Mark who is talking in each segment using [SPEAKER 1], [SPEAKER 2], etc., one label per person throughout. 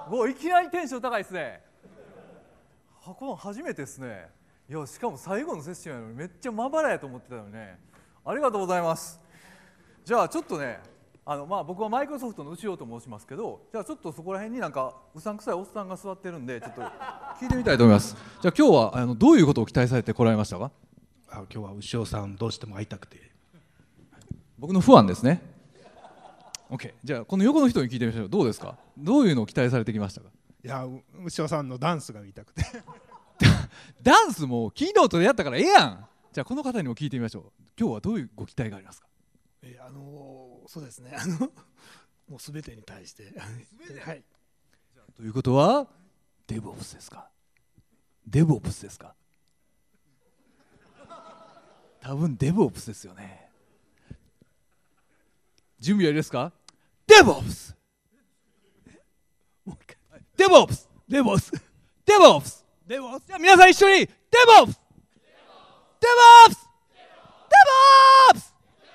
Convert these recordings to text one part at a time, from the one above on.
[SPEAKER 1] いきなりテンション高いですね。この初めてですね。いや、しかも最後のセッションやのにめっちゃまばらやと思ってたのにね。ありがとうございます。じゃあちょっとね、僕はマイクロソフトの内尾と申しますけど、じゃあちょっとそこら辺になんかうさんくさいおっさんが座ってるんで、ちょっと聞いてみたいと思います。じゃあ今日はどういうことを期待されてこられましたか？
[SPEAKER 2] 今日は牛尾さんどうしても会いたくて。
[SPEAKER 1] 僕のファンですね。OK。じゃあこの横の人に聞いてみましょう。どうですか？どういうのを期待されてきましたか？
[SPEAKER 2] いや、牛尾さんのダンスが見たくて
[SPEAKER 1] ダンスもキーノートでやったからええやん。じゃあこの方にも聞いてみましょう。今日はどういうご期待がありますか？
[SPEAKER 2] そうですね、もうすべてに対してはい。
[SPEAKER 1] ということはデブオプスですか？デブオプスですか？多分デブオプスですよね。準備はいいですか？デブオプス、デブオプス、デブオプス、デブオプス、デブオプス。じゃあ皆さん一緒にデブオプス、デブオプス、デブオプス。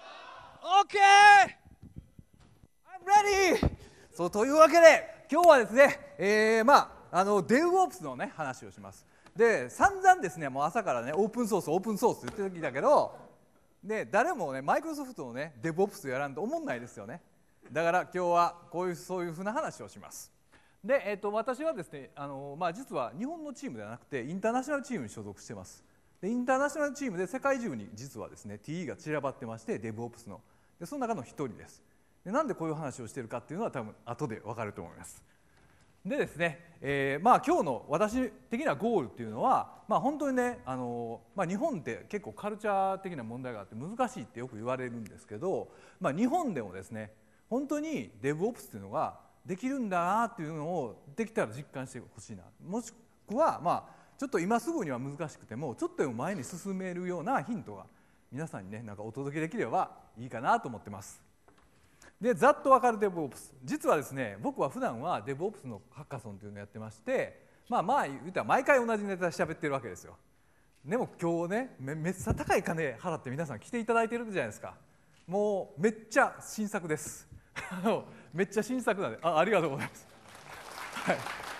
[SPEAKER 1] OK、 I'm ready。 そうというわけで今日はですね、デブオプスのね話をします。で散々ですね、もう朝からねオープンソースオープンソースって言ってきたけど、で誰もねマイクロソフトのねデブオプスやらんと思んないですよね。だから今日はそういうふうな話をします。で、私はですね実は日本のチームではなくてインターナショナルチームに所属してます。でインターナショナルチームで世界中に実はですね TE が散らばってまして、デブオプスのでその中の一人です。でなんでこういう話をしているかっていうのは多分後で分かると思います。でですね、今日の私的なゴールっていうのは、本当にね日本って結構カルチャー的な問題があって難しいってよく言われるんですけど、日本でもですね本当にデブオプスっていうのができるんだなっていうのをできたら実感してほしいな。もしくはちょっと今すぐには難しくてもちょっとでも前に進めるようなヒントが皆さんにねなんかお届けできればいいかなと思ってます。でざっと分かるデブオプス、実はですね僕は普段はデブオプスのハッカソンというのをやってまして、言ったら毎回同じネタで喋ってるわけですよ。でも今日ねめっちゃ高い金払って皆さん来ていただいてるじゃないですか。もうめっちゃ新作ですめっちゃ新作なんでありがとうございます、はい、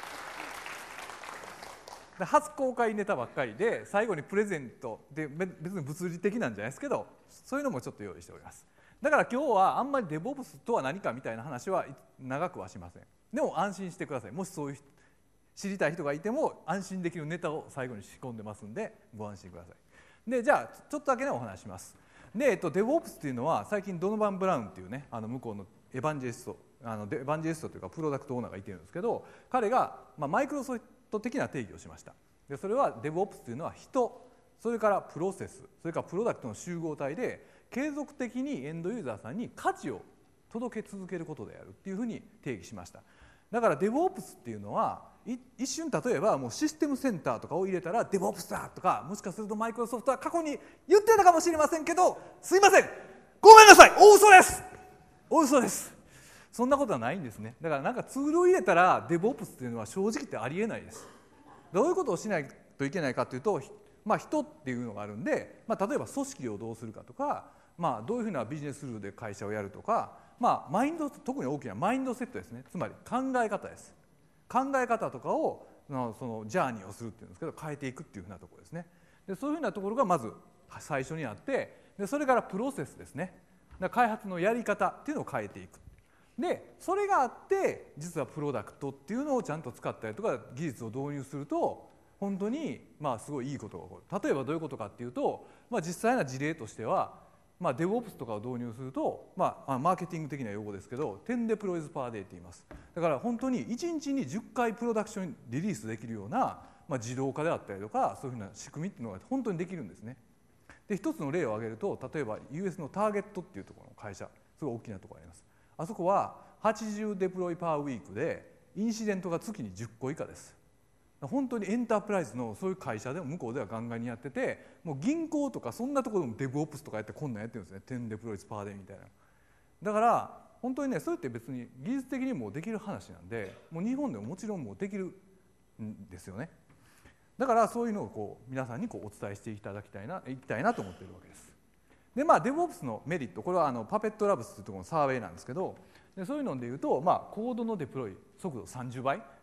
[SPEAKER 1] で初公開ネタばっかりで最後にプレゼントで別に物理的なんじゃないですけどそういうのもちょっと用意しております。だから今日はあんまりデブオプスとは何かみたいな話は長くはしません。でも安心してください。もしそういう知りたい人がいても安心できるネタを最後に仕込んでますんでご安心ください。でじゃあちょっとだけねお話します。で、デブオプスっていうのは最近ドノバン・ブラウンっていうね向こうのエヴァンジェリストというかプロダクトオーナーがいてるんですけど、彼が、マイクロソフト的な定義をしました。でそれはデブオプスというのは人、それからプロセス、それからプロダクトの集合体で継続的にエンドユーザーさんに価値を届け続けることであるっていうふうに定義しました。だからデブオプスっていうのは一瞬例えばもうシステムセンターとかを入れたらデブオプスだとか、もしかするとマイクロソフトは過去に言ってたかもしれませんけど、すいませんごめんなさい大嘘です、大嘘です。そんなことはないんですね。だからなんかツールを入れたらデブオプスっていうのは正直言ってありえないです。どういうことをしないといけないかというと、人っていうのがあるんで、例えば組織をどうするかとか、どういうふうなビジネスルールで会社をやるとか、マインド、特に大きなマインドセットですね。つまり考え方です。考え方とかをそのジャーニーをするっていうんですけど変えていくっていうふうなところですね。でそういうふうなところがまず最初にあって、でそれからプロセスですね。開発のやり方っていうのを変えていく。でそれがあって実はプロダクトっていうのをちゃんと使ったりとか技術を導入すると本当にすごいいいことが起こる。例えばどういうことかっていうと、実際な事例としては、デブオプスとかを導入すると、マーケティング的な用語ですけど10デプロイズパーデイって言います。だから本当に1日に10回プロダクションリリースできるような、自動化であったりとかそういうふうな仕組みっていうのが本当にできるんですね。で一つの例を挙げると、例えば US のターゲットっていうところの会社、すごい大きなところがあります。あそこは80デプロイパーウィークでインシデントが月に10個以下です。本当にエンタープライズのそういう会社でも向こうではガンガンにやってて、もう銀行とかそんなところでもデブオプスとかやってこんなんやってるんですね。10デプロイズパーデイみたいな。だから本当にねそれって別に技術的にもできる話なんで、もう日本でももちろんもうできるんですよね。だからそういうのを皆さんにお伝えしていきたいなと思っているわけです。でデブオプスのメリット、これはパペットラブスというところのサーベイなんですけど、でそういうのでいうと、コードのデプロイ速度30倍、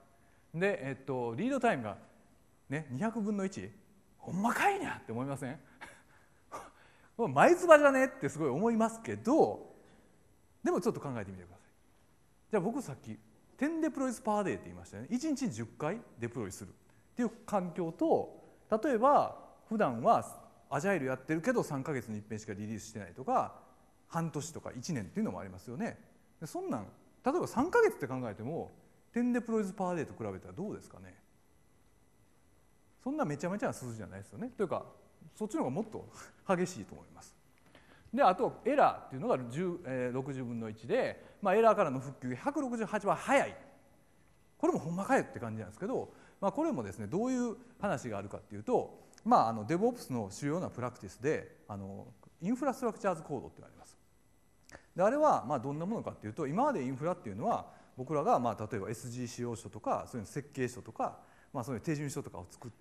[SPEAKER 1] で、リードタイムが、ね、200分の1、ほんまかいにゃって思いません？前つばじゃねってすごい思いますけど、でもちょっと考えてみてください。じゃあ僕さっき10デプロイズパーデーって言いましたよね。1日10回デプロイするっていう環境と、例えば普段はアジャイルやってるけど3ヶ月に一遍しかリリースしてないとか、半年とか1年っていうのもありますよね。でそんなん例えば3ヶ月って考えても10デプロイズパーデーと比べたらどうですかね。そんなめちゃめちゃな数字じゃないですよね。というかそっちの方がもっと激しいと思います。であとエラーっていうのが60分の1で、エラーからの復旧168は早い。これもほんまかよって感じなんですけど、これもですねどういう話があるかっていうと、DevOps の主要なプラクティスでインフラストラクチャーズコードっていうのがあります。であれはどんなものかっていうと、今までインフラっていうのは僕らが例えば SG 使用書とかそういう設計書とか、そういう手順書とかを作って、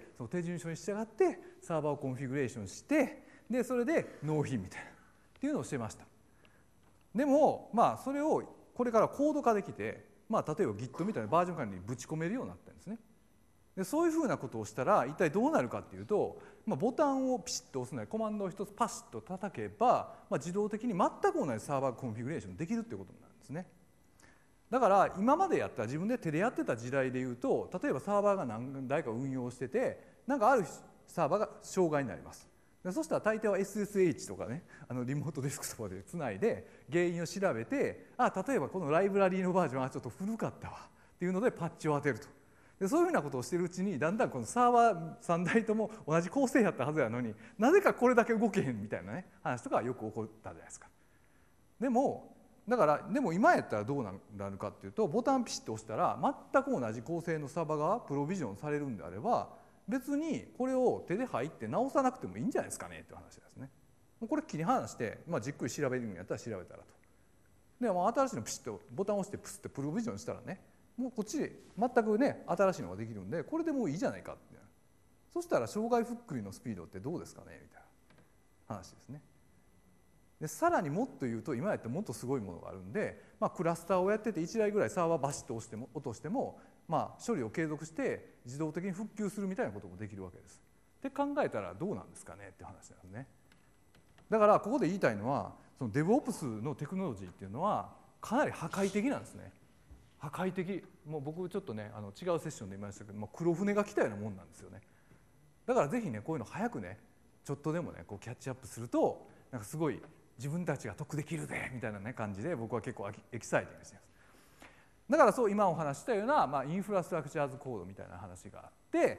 [SPEAKER 1] その手順書に従ってサーバーをコンフィグレーションして、でそれで納品みたいなっていうのをしてました。でもそれをこれからコード化できて、例えば Git みたいなバージョン管理にぶち込めるようになったんですね。でそういうふうなことをしたら一体どうなるかっていうと、ボタンをピシッと押すなりコマンドを一つパシッと叩けば、自動的に全く同じサーバーコンフィグレーションできるっていうことになるんですね。だから今までやった自分で手でやってた時代でいうと、例えばサーバーが何台か運用してて、あるサーバーが障害になります。でそしたら大抵は SSH とかね、リモートデスクトップでつないで原因を調べて、例えばこのライブラリーのバージョンはちょっと古かったわっていうのでパッチを当てると。でそういうふうなことをしているうちに、だんだんこのサーバー3台とも同じ構成やったはずやのに、なぜかこれだけ動けへんみたいなね話とかよく起こったじゃないですか。でも今やったらどうなるかっていうと、ボタンピシッと押したら全く同じ構成のサーバーがプロビジョンされるんであれば、別にこれを手で入って直さなくてもいいんじゃないですかねっていう話ですね。これ切り離して、じっくり調べるんやったら調べたらと。で新しいのピシッとボタンを押してプスってプロビジョンしたらね、もうこっちで全くね新しいのができるんで、これでもういいじゃないかって。そしたら障害ふっくりのスピードってどうですかねみたいな話ですね。でさらにもっと言うと、今やってもっとすごいものがあるんで、クラスターをやってて1台ぐらいサーバーバシッと落としても、処理を継続して自動的に復旧するみたいなこともできるわけです。って考えたらどうなんですかねって話なんですね。だからここで言いたいのは、その DevOps のテクノロジーっていうのはかなり破壊的なんですね。破壊的。もう僕ちょっとね違うセッションで言いましたけど、黒船が来たようなもんなんですよね。だからぜひねこういうの早くねちょっとでもねキャッチアップすると、すごい自分たちが得できるぜみたいなね感じで、僕は結構エキサイティングしてます。だからそう今お話したような、インフラストラクチャーズコードみたいな話があって、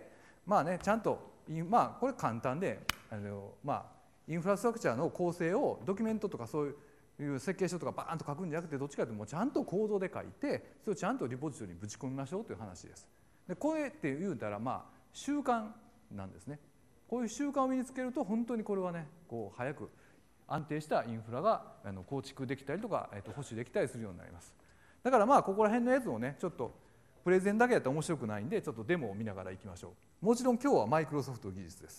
[SPEAKER 1] ちゃんとこれ簡単でインフラストラクチャーの構成をドキュメントとかそういう設計書とかバーンと書くんじゃなくて、どっちかというともうちゃんとコードで書いて、それをちゃんとリポジトリにぶち込みましょうという話です。でこれって言うたら習慣なんですね。こういう習慣を身につけると本当にこれはね早く安定したインフラが構築できたりとか保守できたりするようになります。だからここら辺のやつをねちょっとプレゼンだけやったら面白くないんで、ちょっとデモを見ながらいきましょう。もちろん今日はマイクロソフト技術です。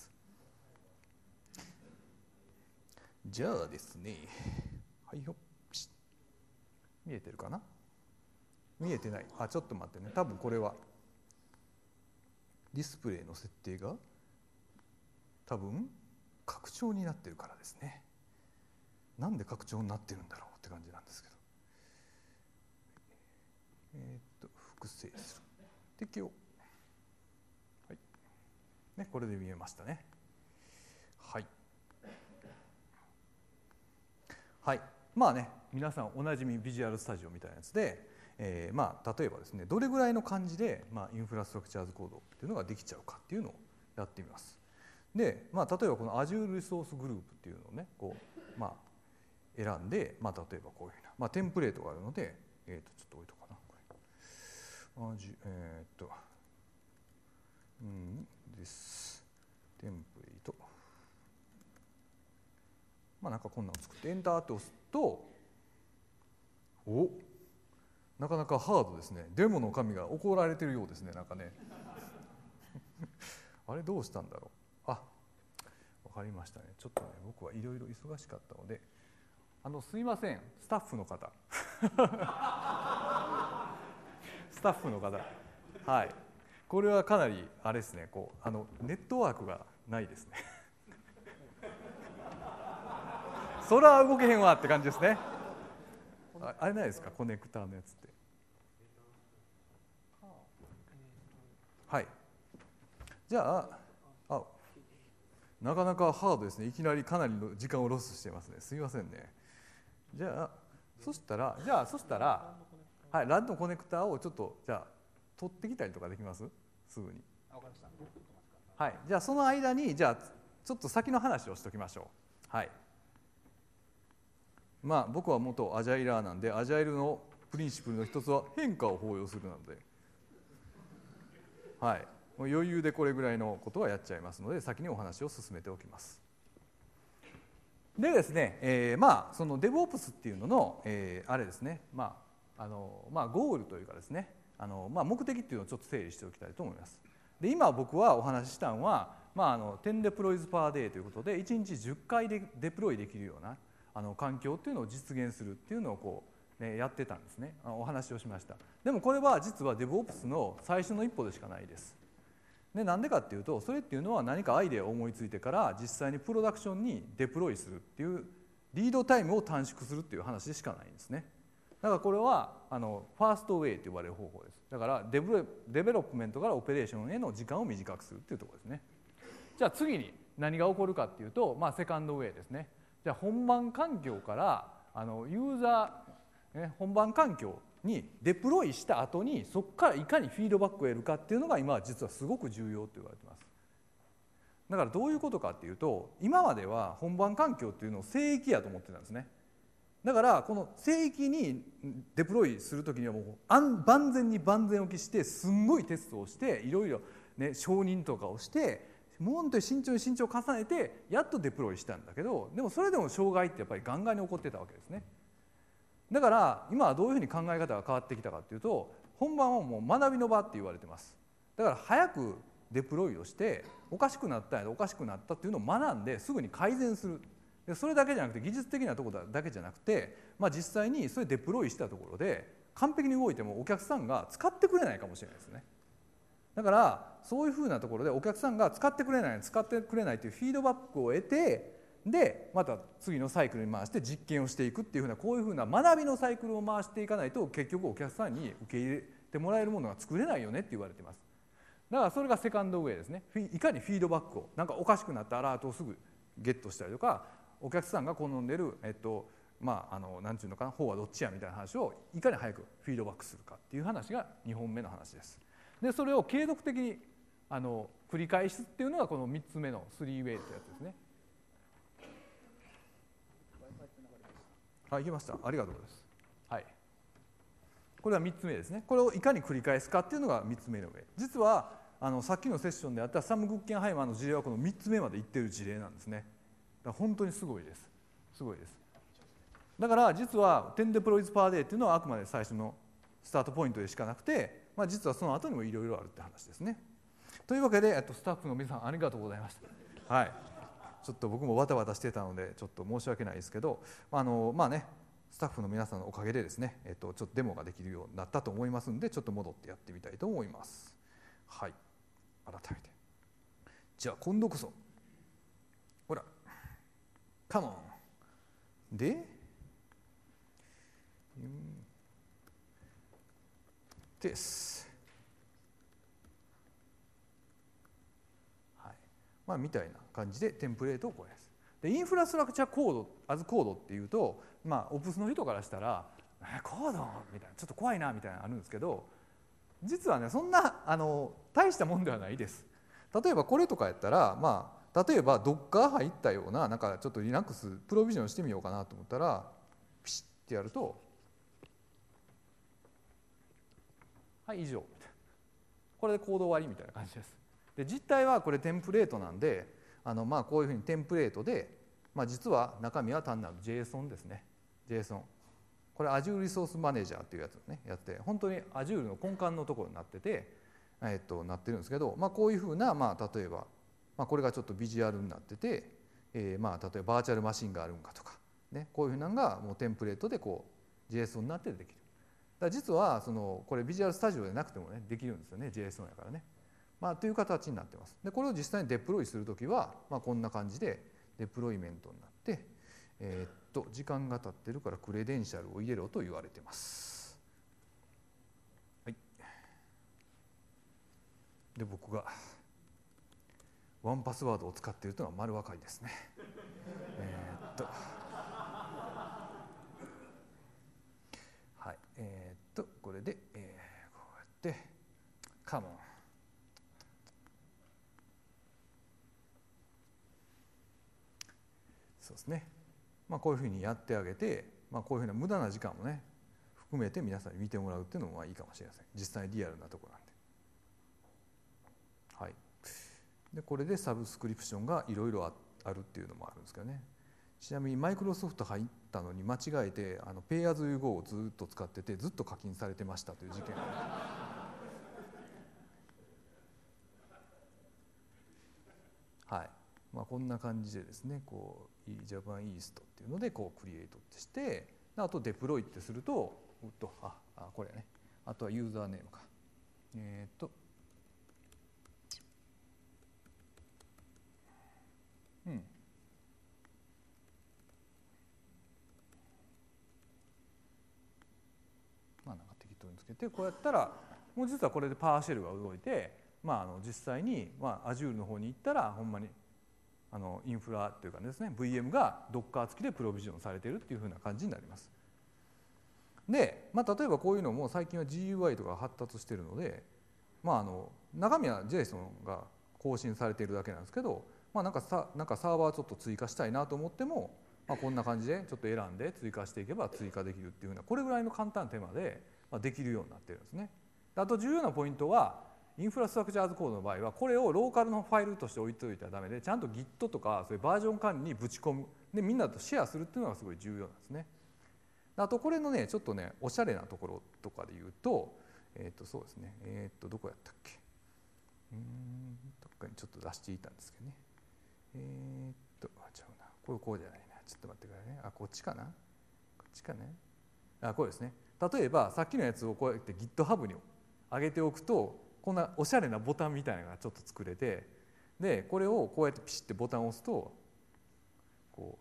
[SPEAKER 1] じゃあですね、はいよ、見えてるかな？見えてない。ちょっと待ってね。多分これはディスプレイの設定が多分拡張になってるからですね。なんで拡張になってるんだろうって感じなんですけど。複製する。適用。はい。ね、これで見えましたね。はい。はい。皆さんおなじみビジュアルスタジオみたいなやつで、例えばですね、どれぐらいの感じで、インフラストラクチャーズコードっていうのができちゃうかっていうのをやってみます。で、例えばこの Azure Resource Group っていうのをね、選んで、例えばこういうふうな、テンプレートがあるので、ちょっと置いとこうかな。ですテンプレート。なんかこんなの作ってエンターって押すと、なかなかハードですね。デモの神が怒られてるようですね。なんかねあれどうしたんだろう。わかりましたね。ちょっとね僕はいろいろ忙しかったので、すいません、スタッフの方スタッフの方はい、これはかなりあれですね、ネットワークがないですねそら動けへんわって感じですね。あれないですか、コネクターのやつって。はい、じゃあなかなかハードですね。いきなりかなりの時間をロスしてますね。すみませんね。じゃあそしたらはい、ランのコネクターをちょっとじゃあ取ってきたりとかできます？すぐに。はい、じゃあその間にじゃあちょっと先の話をしておきましょう。はい。まあ僕は元アジャイラーなんで、アジャイルのプリンシプルの一つは変化を包容するなので、はい、もう余裕でこれぐらいのことはやっちゃいますので、先にお話を進めておきます。でですね、まあその DevOps っていうのの、あれですね、ゴールというかですね、目的っていうのをちょっと整理しておきたいと思います。で今僕はお話ししたのは、10 deploys per day ということで1日10回でデプロイできるような環境っていうのを実現するっていうのをやってたんですね。お話をしました。でもこれは実は DevOps の最初の一歩でしかないです。でなんでかっていうと、それっていうのは何かアイデアを思いついてから実際にプロダクションにデプロイするっていうリードタイムを短縮するっていう話でしかないんですね。だからこれはファーストウェイと呼ばれる方法です。だからデベロップメントからオペレーションへの時間を短くするっていうところですね。じゃあ次に何が起こるかっていうと、セカンドウェイですね。じゃあ本番環境からユーザー、本番環境にデプロイした後にそこからいかにフィードバックを得るかっていうのが今は実はすごく重要と言われてます。だからどういうことかっていうと、今までは本番環境っていうのを聖域やと思ってたんですね。だからこの聖域にデプロイするときにはもう万全に万全を期してすんごいテストをしていろいろ承認とかをしてもう本当に慎重に慎重を重ねてやっとデプロイしたんだけど、でもそれでも障害ってやっぱりガンガンに起こってたわけですね。だから今はどういうふうに考え方が変わってきたかっていうと、本番はもう学びの場って言われてます。だから早くデプロイをしておかしくなったっていうのを学んですぐに改善する。でそれだけじゃなくて技術的なところだけじゃなくて、実際にそれデプロイしたところで完璧に動いてもお客さんが使ってくれないかもしれないですね。だからそういうふうなところでお客さんが使ってくれないというフィードバックを得て、でまた次のサイクルに回して実験をしていくっていうふうな、こういうふうな学びのサイクルを回していかないと結局お客さんに受け入れてもらえるものが作れないよねって言われています。だからそれがセカンドウェイですね。いかにフィードバックをなんかおかしくなったアラートをすぐゲットしたりとか、お客さんが好んでるなんていうのかな、方はどっちやみたいな話をいかに早くフィードバックするかっていう話が2本目の話です。でそれを継続的に繰り返すっていうのがこの3つ目の3ウェイってやつですね。はい、行きました。ありがとうございます。はい。これは3つ目ですね。これをいかに繰り返すかっていうのが3つ目のウェイ。実はさっきのセッションであったサム・グッケンハイマーの事例はこの3つ目までいってる事例なんですね。だから本当にすごいです。すごいです。だから実は10 deploys per dayっていうのはあくまで最初のスタートポイントでしかなくて、実はその後にもいろいろあるって話ですね。というわけでスタッフの皆さんありがとうございました。はい。ちょっと僕もバタバタしてたのでちょっと申し訳ないですけど、スタッフの皆さんのおかげでですね、ちょっとデモができるようになったと思いますので、ちょっと戻ってやってみたいと思います。はい。改めて。じゃあ今度こそ。ほら。カモン。で、です。はい。みたいな感じでテンプレートをこうやる。でインフラストラクチャーコード、アズコードっていうと、オプスの人からしたらコードみたいな、ちょっと怖いなみたいなのあるんですけど、実はねそんな大したもんではないです。例えばこれとかやったら、例えば Docker 入ったような、なんかちょっと Linux プロビジョンしてみようかなと思ったらピシッてやると、はい以上、これでコード終わりみたいな感じです。で実態はこれテンプレートなんで、こういうふうにテンプレートで、実は中身は単なる JSON ですね。JSON。これ Azure Resource Manager っていうやつをねやって、本当に Azure の根幹のところになってて、なってるんですけど、こういうふうな、例えば、これがちょっとビジュアルになってて、例えばバーチャルマシンがあるんかとか、ね、こういうふうなのがもうテンプレートでこう JSON になって出てきる。 ら実はこれビジュアルスタジオでなくてもねできるんですよね JSON やからね。という形になってます。でこれを実際にデプロイするときは、こんな感じでデプロイメントになって、時間が経ってるからクレデンシャルを入れろと言われてます。はい、で僕がワンパスワードを使っているというのは丸分かりですね。はい、これで、こうやってカモン。そうですね。こういうふうにやってあげて、こういうふうな無駄な時間もね含めて皆さんに見てもらうっていうのもいいかもしれません。実際リアルなところなんで。はい。でこれでサブスクリプションがいろいろあるっていうのもあるんですけどね。ちなみにマイクロソフト入ったのに間違えてPay as you goをずっと使っててずっと課金されてましたという事件がはい。こんな感じでですね、こう Japan East っていうのでこうクリエイトってして、あとデプロイってすると、これね、あとはユーザーネームか。なんか適当につけてこうやったらもう実はこれでパワーシェルが動いて、実際にAzureの方に行ったらほんまにインフラというかですね VM が Docker 付きでプロビジョンされているっていうふうな感じになります。で、例えばこういうのも最近は GUI とか発達しているので、中身は JSON が更新されているだけなんですけど、なんかサーバーちょっと追加したいなと思っても、こんな感じでちょっと選んで追加していけば追加できるっていうふうなこれぐらいの簡単な手間でできるようになっているんですね。あと重要なポイントはインフラストラクチャーズコードの場合はこれをローカルのファイルとして置いておいたらダメで、ちゃんと Git とかそういうバージョン管理にぶち込むでみんなとシェアするっていうのがすごい重要なんですね。あとこれのねちょっとねおしゃれなところとかで言うとそうですねどこやったっけどっかにちょっと出していたんですけどねちゃうなこうじゃないなちょっと待ってくださいねこっちかなこっちかねこれですね。例えばさっきのやつをこうやって GitHub に上げておくとこんなおしゃれなボタンみたいなのがちょっと作れて、でこれをこうやってピシッてボタンを押すとこ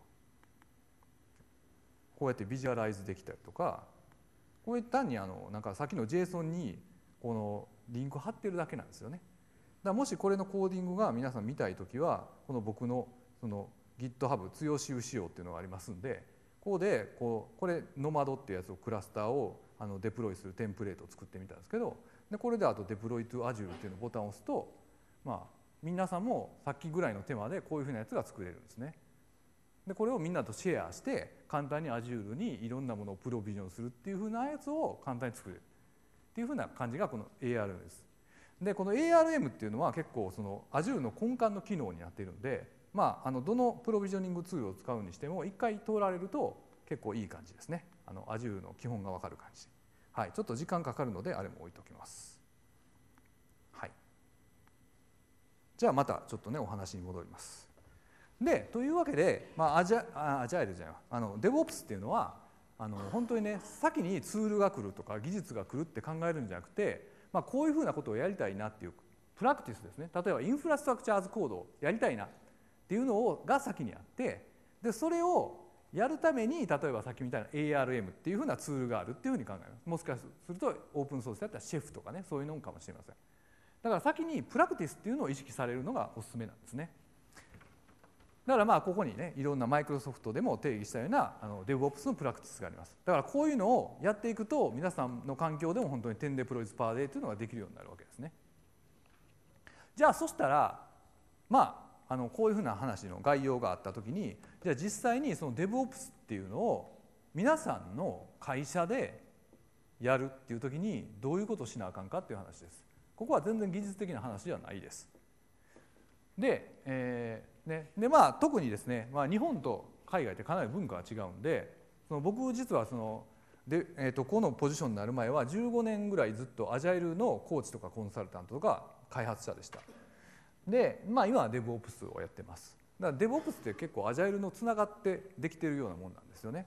[SPEAKER 1] うやってビジュアライズできたりとか、こういった単になんかさっきの JSON にこのリンク貼ってるだけなんですよね。だからもしこれのコーディングが皆さん見たいときはこの僕のその GitHub 強し仕様っていうのがありますんで、ここでこれノマドっていうやつをクラスターをデプロイするテンプレートを作ってみたんですけど、でこれであとデプロイトゥ Azure っていうのボタンを押すと、皆さんもさっきぐらいの手間でこういうふうなやつが作れるんですね。でこれをみんなとシェアして簡単に Azure にいろんなものをプロビジョンするっていうふうなやつを簡単に作れるっていうふうな感じがこの ARM です。でこの ARM っていうのは結構その Azure の根幹の機能になっているので、どのプロビジョニングツールを使うにしても一回通られると結構いい感じですね。Azure の基本が分かる感じ。はい、ちょっと時間かかるのであれも置いときます。はい。じゃあまたちょっとねお話に戻ります。でというわけで、アジャイルじゃないDevOps っていうのは本当にね先にツールが来るとか技術が来るって考えるんじゃなくて、こういうふうなことをやりたいなっていうプラクティスですね。例えばインフラストラクチャーズコードをやりたいなっていうのが先にあって、でそれをやるために例えばさっきみたいな ARM っていうふうなツールがあるっていうふうに考えます。もしかするとオープンソースだったらシェフとかねそういうのかもしれません。だから先にプラクティスっていうのを意識されるのがおすすめなんですね。だからここにねいろんなマイクロソフトでも定義したようなDevOps のプラクティスがあります。だからこういうのをやっていくと皆さんの環境でも本当に10 deploys per day というのができるようになるわけですね。じゃあそしたらこういうふうな話の概要があったときに、じゃあ実際にその DevOps っていうのを皆さんの会社でやるっていうときにどういうことをしなあかんかっていう話です。ここは全然技術的な話ではないです。で、特にですね、日本と海外ってかなり文化が違うんで、僕実はこのポジションになる前は15年ぐらいずっとアジャイルのコーチとかコンサルタントとか開発者でした。で、今は DevOps をやってます。だから DevOps って結構アジャイルのつながってできてるようなもんなんですよね。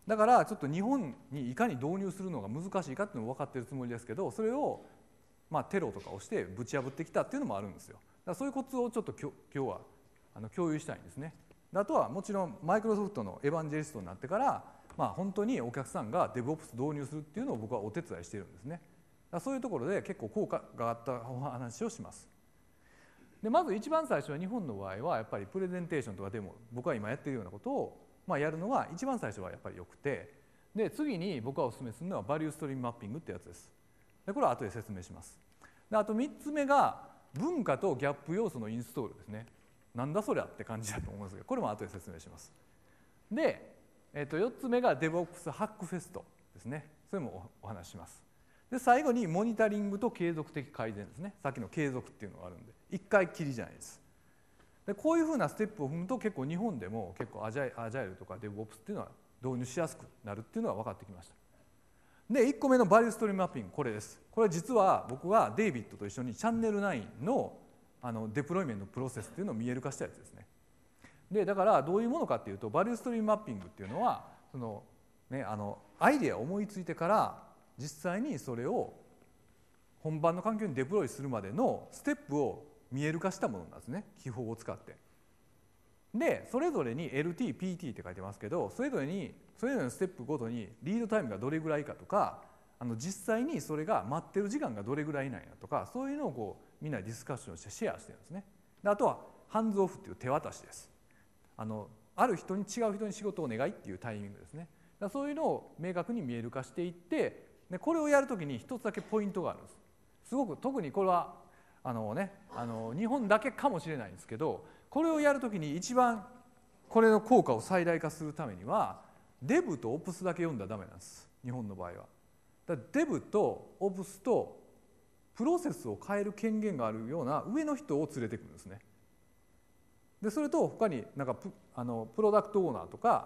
[SPEAKER 1] だからちょっと日本にいかに導入するのが難しいかっていうのを分かっているつもりですけど、それをテロとかをしてぶち破ってきたっていうのもあるんですよ。だからそういうコツをちょっと今日は共有したいんですね。あとはもちろんマイクロソフトのエヴァンジェリストになってから、本当にお客さんが DevOps 導入するっていうのを僕はお手伝いしているんですね。だからそういうところで結構効果があったお話をします。でまず一番最初は日本の場合はやっぱりプレゼンテーションとかでも僕は今やっているようなことをやるのが一番最初はやっぱりよくて、で次に僕がお勧めするのはバリューストリームマッピングってやつです。でこれは後で説明します。であと3つ目が文化とギャップ要素のインストールですね。なんだそりゃって感じだと思うんですけど、これも後で説明します。で、4つ目が DevOps ハックフェストですね。それもお話しします。で最後にモニタリングと継続的改善ですね。さっきの継続っていうのがあるんで1回きりじゃないです。でこういうふうなステップを踏むと結構日本でも結構アジャイルとか DevOps っていうのは導入しやすくなるっていうのが分かってきました。で1個目のバリューストリームマッピング、これです。これ実は僕はデイビッドと一緒にチャンネル9のデプロイメントのプロセスっていうのを見える化したやつですね。でだからどういうものかっていうと、バリューストリームマッピングっていうのはアイデアを思いついてから実際にそれを本番の環境にデプロイするまでのステップを見える化したものなんですね、記法を使って。でそれぞれに LT、PT って書いてますけど、それぞれのステップごとにリードタイムがどれぐらいかとか、実際にそれが待ってる時間がどれぐらいなんやとか、そういうのをみんなでディスカッションしてシェアしてるんですね。であとはハンズオフっていう手渡しです。ある人に違う人に仕事をお願いっていうタイミングですね。だそういうのを明確に見える化していって、でこれをやるときに一つだけポイントがあるんです。すごく特にこれは日本だけかもしれないんですけど、これをやるときに一番これの効果を最大化するためにはデブとオプスだけ読んだらダメなんです、日本の場合は。だデブとオプスとプロセスを変える権限があるような上の人を連れてくるんですね。でそれと他にプロダクトオーナーとか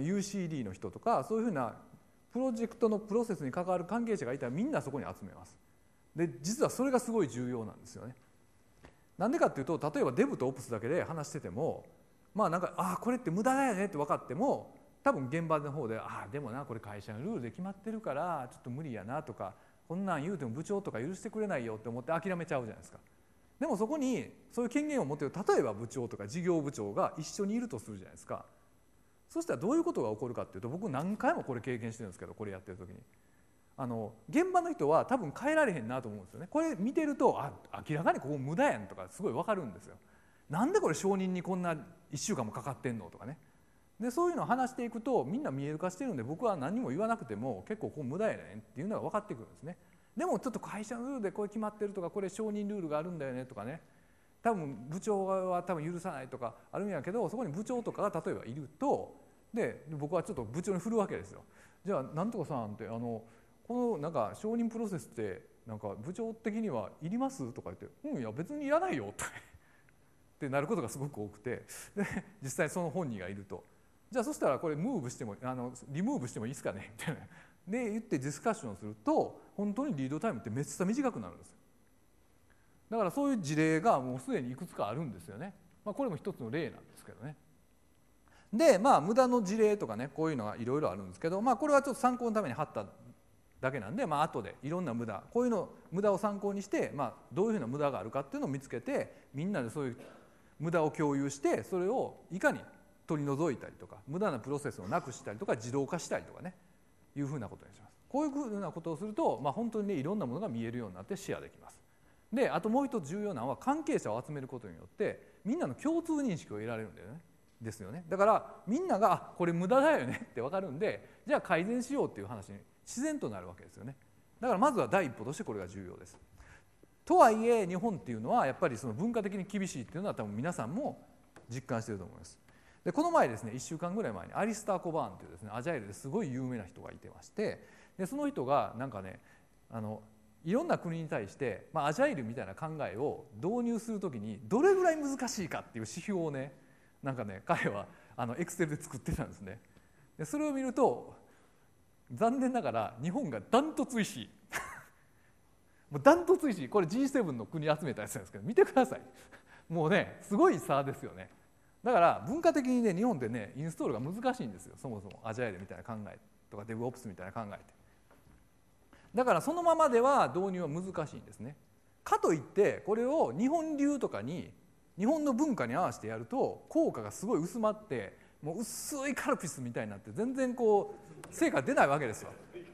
[SPEAKER 1] UCD の人とか、そういうふうなプロジェクトのプロセスに関わる関係者がいたらみんなそこに集めます。で実はそれがすごい重要なんですよね。なんでかっていうと、例えばデブとオプスだけで話しててもこれって無駄だよねって分かっても、多分現場の方ででもなこれ会社のルールで決まってるからちょっと無理やなとか、こんなん言うても部長とか許してくれないよって思って諦めちゃうじゃないですか。でもそこにそういう権限を持っている、例えば部長とか事業部長が一緒にいるとするじゃないですか。そしたらどういうことが起こるかっていうと、僕何回もこれ経験してるんですけど、これやってる時に現場の人は多分変えられへんなと思うんですよね。これ見てると明らかにここ無駄やんとかすごい分かるんですよ。なんでこれ承認にこんな1週間もかかってんのとかね。でそういうのを話していくとみんな見える化してるんで、僕は何も言わなくても結構ここ無駄やねんっていうのが分かってくるんですね。でもちょっと会社のルールでこれ決まってるとか、これ承認ルールがあるんだよねとかね、多分部長は多分許さないとかあるんやけど、そこに部長とかが例えばいると、で僕はちょっと部長に振るわけですよ。じゃあなんとかさんってこのなんか承認プロセスってなんか部長的にはいりますとか言って、いや別にいらないよってなることがすごく多くて、で実際その本人がいると、じゃあそしたらこれムーブしてもリムーブしてもいいですかねみたいなで言ってディスカッションすると、本当にリードタイムってめっちゃ短くなるんですよ。だからそういう事例がもうすでにいくつかあるんですよね。これも一つの例なんですけどね。で無駄の事例とかね、こういうのがいろいろあるんですけど、これはちょっと参考のために貼っただけなんで、後でいろんな無駄、こういうの無駄を参考にして、どういうふうな無駄があるかっていうのを見つけて、みんなでそういう無駄を共有して、それをいかに取り除いたりとか、無駄なプロセスをなくしたりとか自動化したりとかね、いうふうなことにします。こういうふうなことをすると、本当にねいろんなものが見えるようになってシェアできます。であともう一つ重要なのは、関係者を集めることによってみんなの共通認識を得られるんだよね。ですよね。だからみんながこれ無駄だよねって分かるんで、じゃあ改善しようっていう話に自然となるわけですよね。だからまずは第一歩としてこれが重要です。とはいえ日本っていうのはやっぱりその文化的に厳しいっていうのは多分皆さんも実感していると思います。でこの前ですね、1週間ぐらい前にアリスター・コバーンっていうですね、アジャイルですごい有名な人がいてまして、でその人がなんかねいろんな国に対して、アジャイルみたいな考えを導入するときにどれぐらい難しいかっていう指標をね、彼はエクセルで作ってたんですね。でそれを見ると残念ながら日本がダントツ石いもうダントツ石い、これ G7 の国集めたやつなんですけど見てください。もうねすごい差ですよね。 だから文化的にね日本でねインストールが難しいんですよ。そもそもアジャイルみたいな考えとかデブオプスみたいな考えって。だからそのままでは導入は難しいんですね。かといってこれを日本流とかに日本の文化に合わせてやると効果がすごい薄まってもう薄いカルピスみたいになって全然こう成果出ないわけですよ。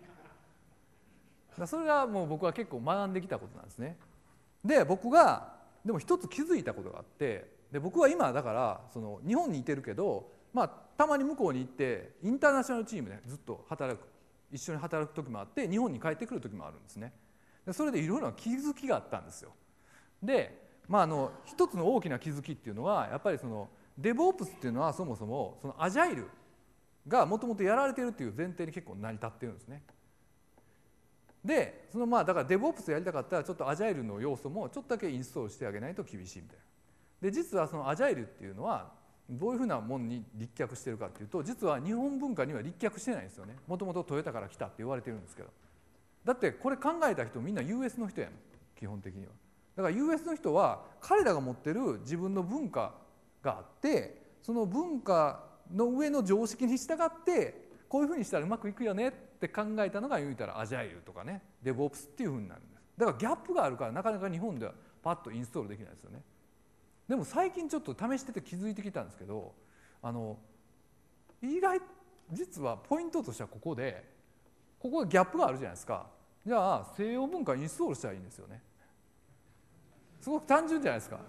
[SPEAKER 1] それがもう僕は結構学んできたことなんですね。で僕がでも一つ気づいたことがあって、で僕は今だからその日本にいてるけど、たまに向こうに行ってインターナショナルチームでずっと一緒に働く時もあって日本に帰ってくる時もあるんですね。でそれでいろいろな気づきがあったんですよ。で、一つの大きな気づきっていうのはやっぱりそのデブオプスっていうのはそもそもそのアジャイルがもともとやられてるっていう前提に結構成り立ってるんですね。でそのだからデブオプスやりたかったらちょっとアジャイルの要素もちょっとだけインストールしてあげないと厳しいみたいな。で実はそのアジャイルっていうのはどういうふうなものに立脚してるかっていうと、実は日本文化には立脚してないんですよね。もともとトヨタから来たって言われてるんですけど、だってこれ考えた人みんな US の人やもん基本的には。だから US の人は彼らが持ってる自分の文化があって、その文化の上の常識に従ってこういうふうにしたらうまくいくよねって考えたのが言うたらアジャイルとかねデブオプスっていうふうになるんです。だからギャップがあるからなかなか日本ではパッとインストールできないですよね。でも最近ちょっと試してて気づいてきたんですけど、意外実はポイントとしてはここでギャップがあるじゃないですか。じゃあ西洋文化インストールしたらいいんですよね。すごく単純じゃないですか。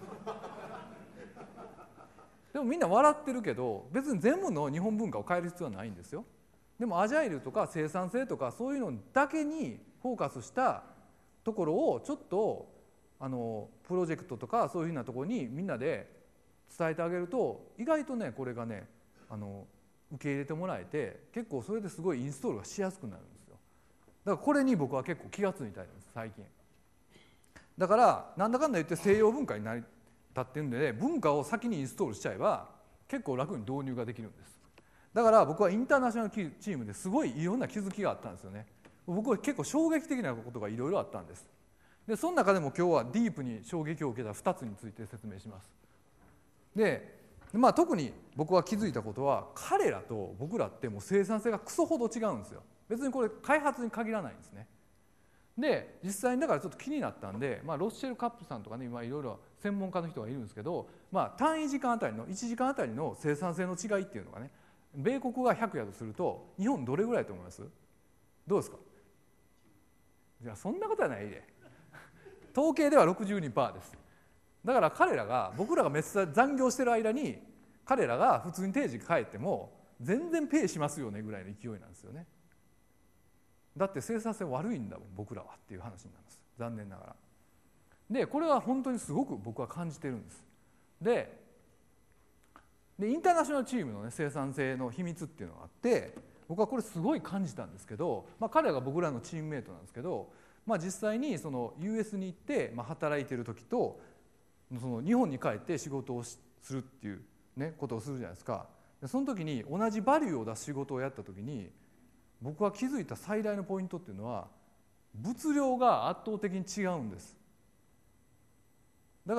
[SPEAKER 1] でもみんな笑ってるけど別に全部の日本文化を変える必要はないんですよ。でもアジャイルとか生産性とかそういうのだけにフォーカスしたところをちょっとプロジェクトとかそういうふうなところにみんなで伝えてあげると意外とねこれがね受け入れてもらえて結構それですごいインストールがしやすくなるんですよ。だからこれに僕は結構気がついたんです最近。だからなんだかんだ言って西洋文化になり立ってるんで、ね、文化を先にインストールしちゃえば結構楽に導入ができるんです。だから僕はインターナショナルチームですごいいろんな気づきがあったんですよね。僕は結構衝撃的なことがいろいろあったんです。でその中でも今日はディープに衝撃を受けた2つについて説明します。で、特に僕は気づいたことは彼らと僕らってもう生産性がクソほど違うんですよ。別にこれ開発に限らないんですね。で実際にだからちょっと気になったんで、ロッシェルカップさんとかね今いろいろ専門家の人がいるんですけど、単位時間あたりの1時間あたりの生産性の違いっていうのがね、米国が100やとすると日本どれぐらいだと思います？どうですか？じゃあそんなことはないで統計では 62% です。だから彼らが僕らがめっちゃ残業してる間に彼らが普通に定時帰っても全然ペイしますよねぐらいの勢いなんですよね。だって生産性悪いんだもん僕らはっていう話になります、残念ながら。でこれは本当にすごく僕は感じてるんです。でインターナショナルチームの、ね、生産性の秘密っていうのがあって僕はこれすごい感じたんですけど、彼らが僕らのチームメイトなんですけど、実際にその US に行って、働いてる時とその日本に帰って仕事をするっていう、ね、ことをするじゃないですか。でその時に同じバリューを出す仕事をやった時に僕は気づいた最大のポイントっていうのは物量が圧倒的に違うんです。だから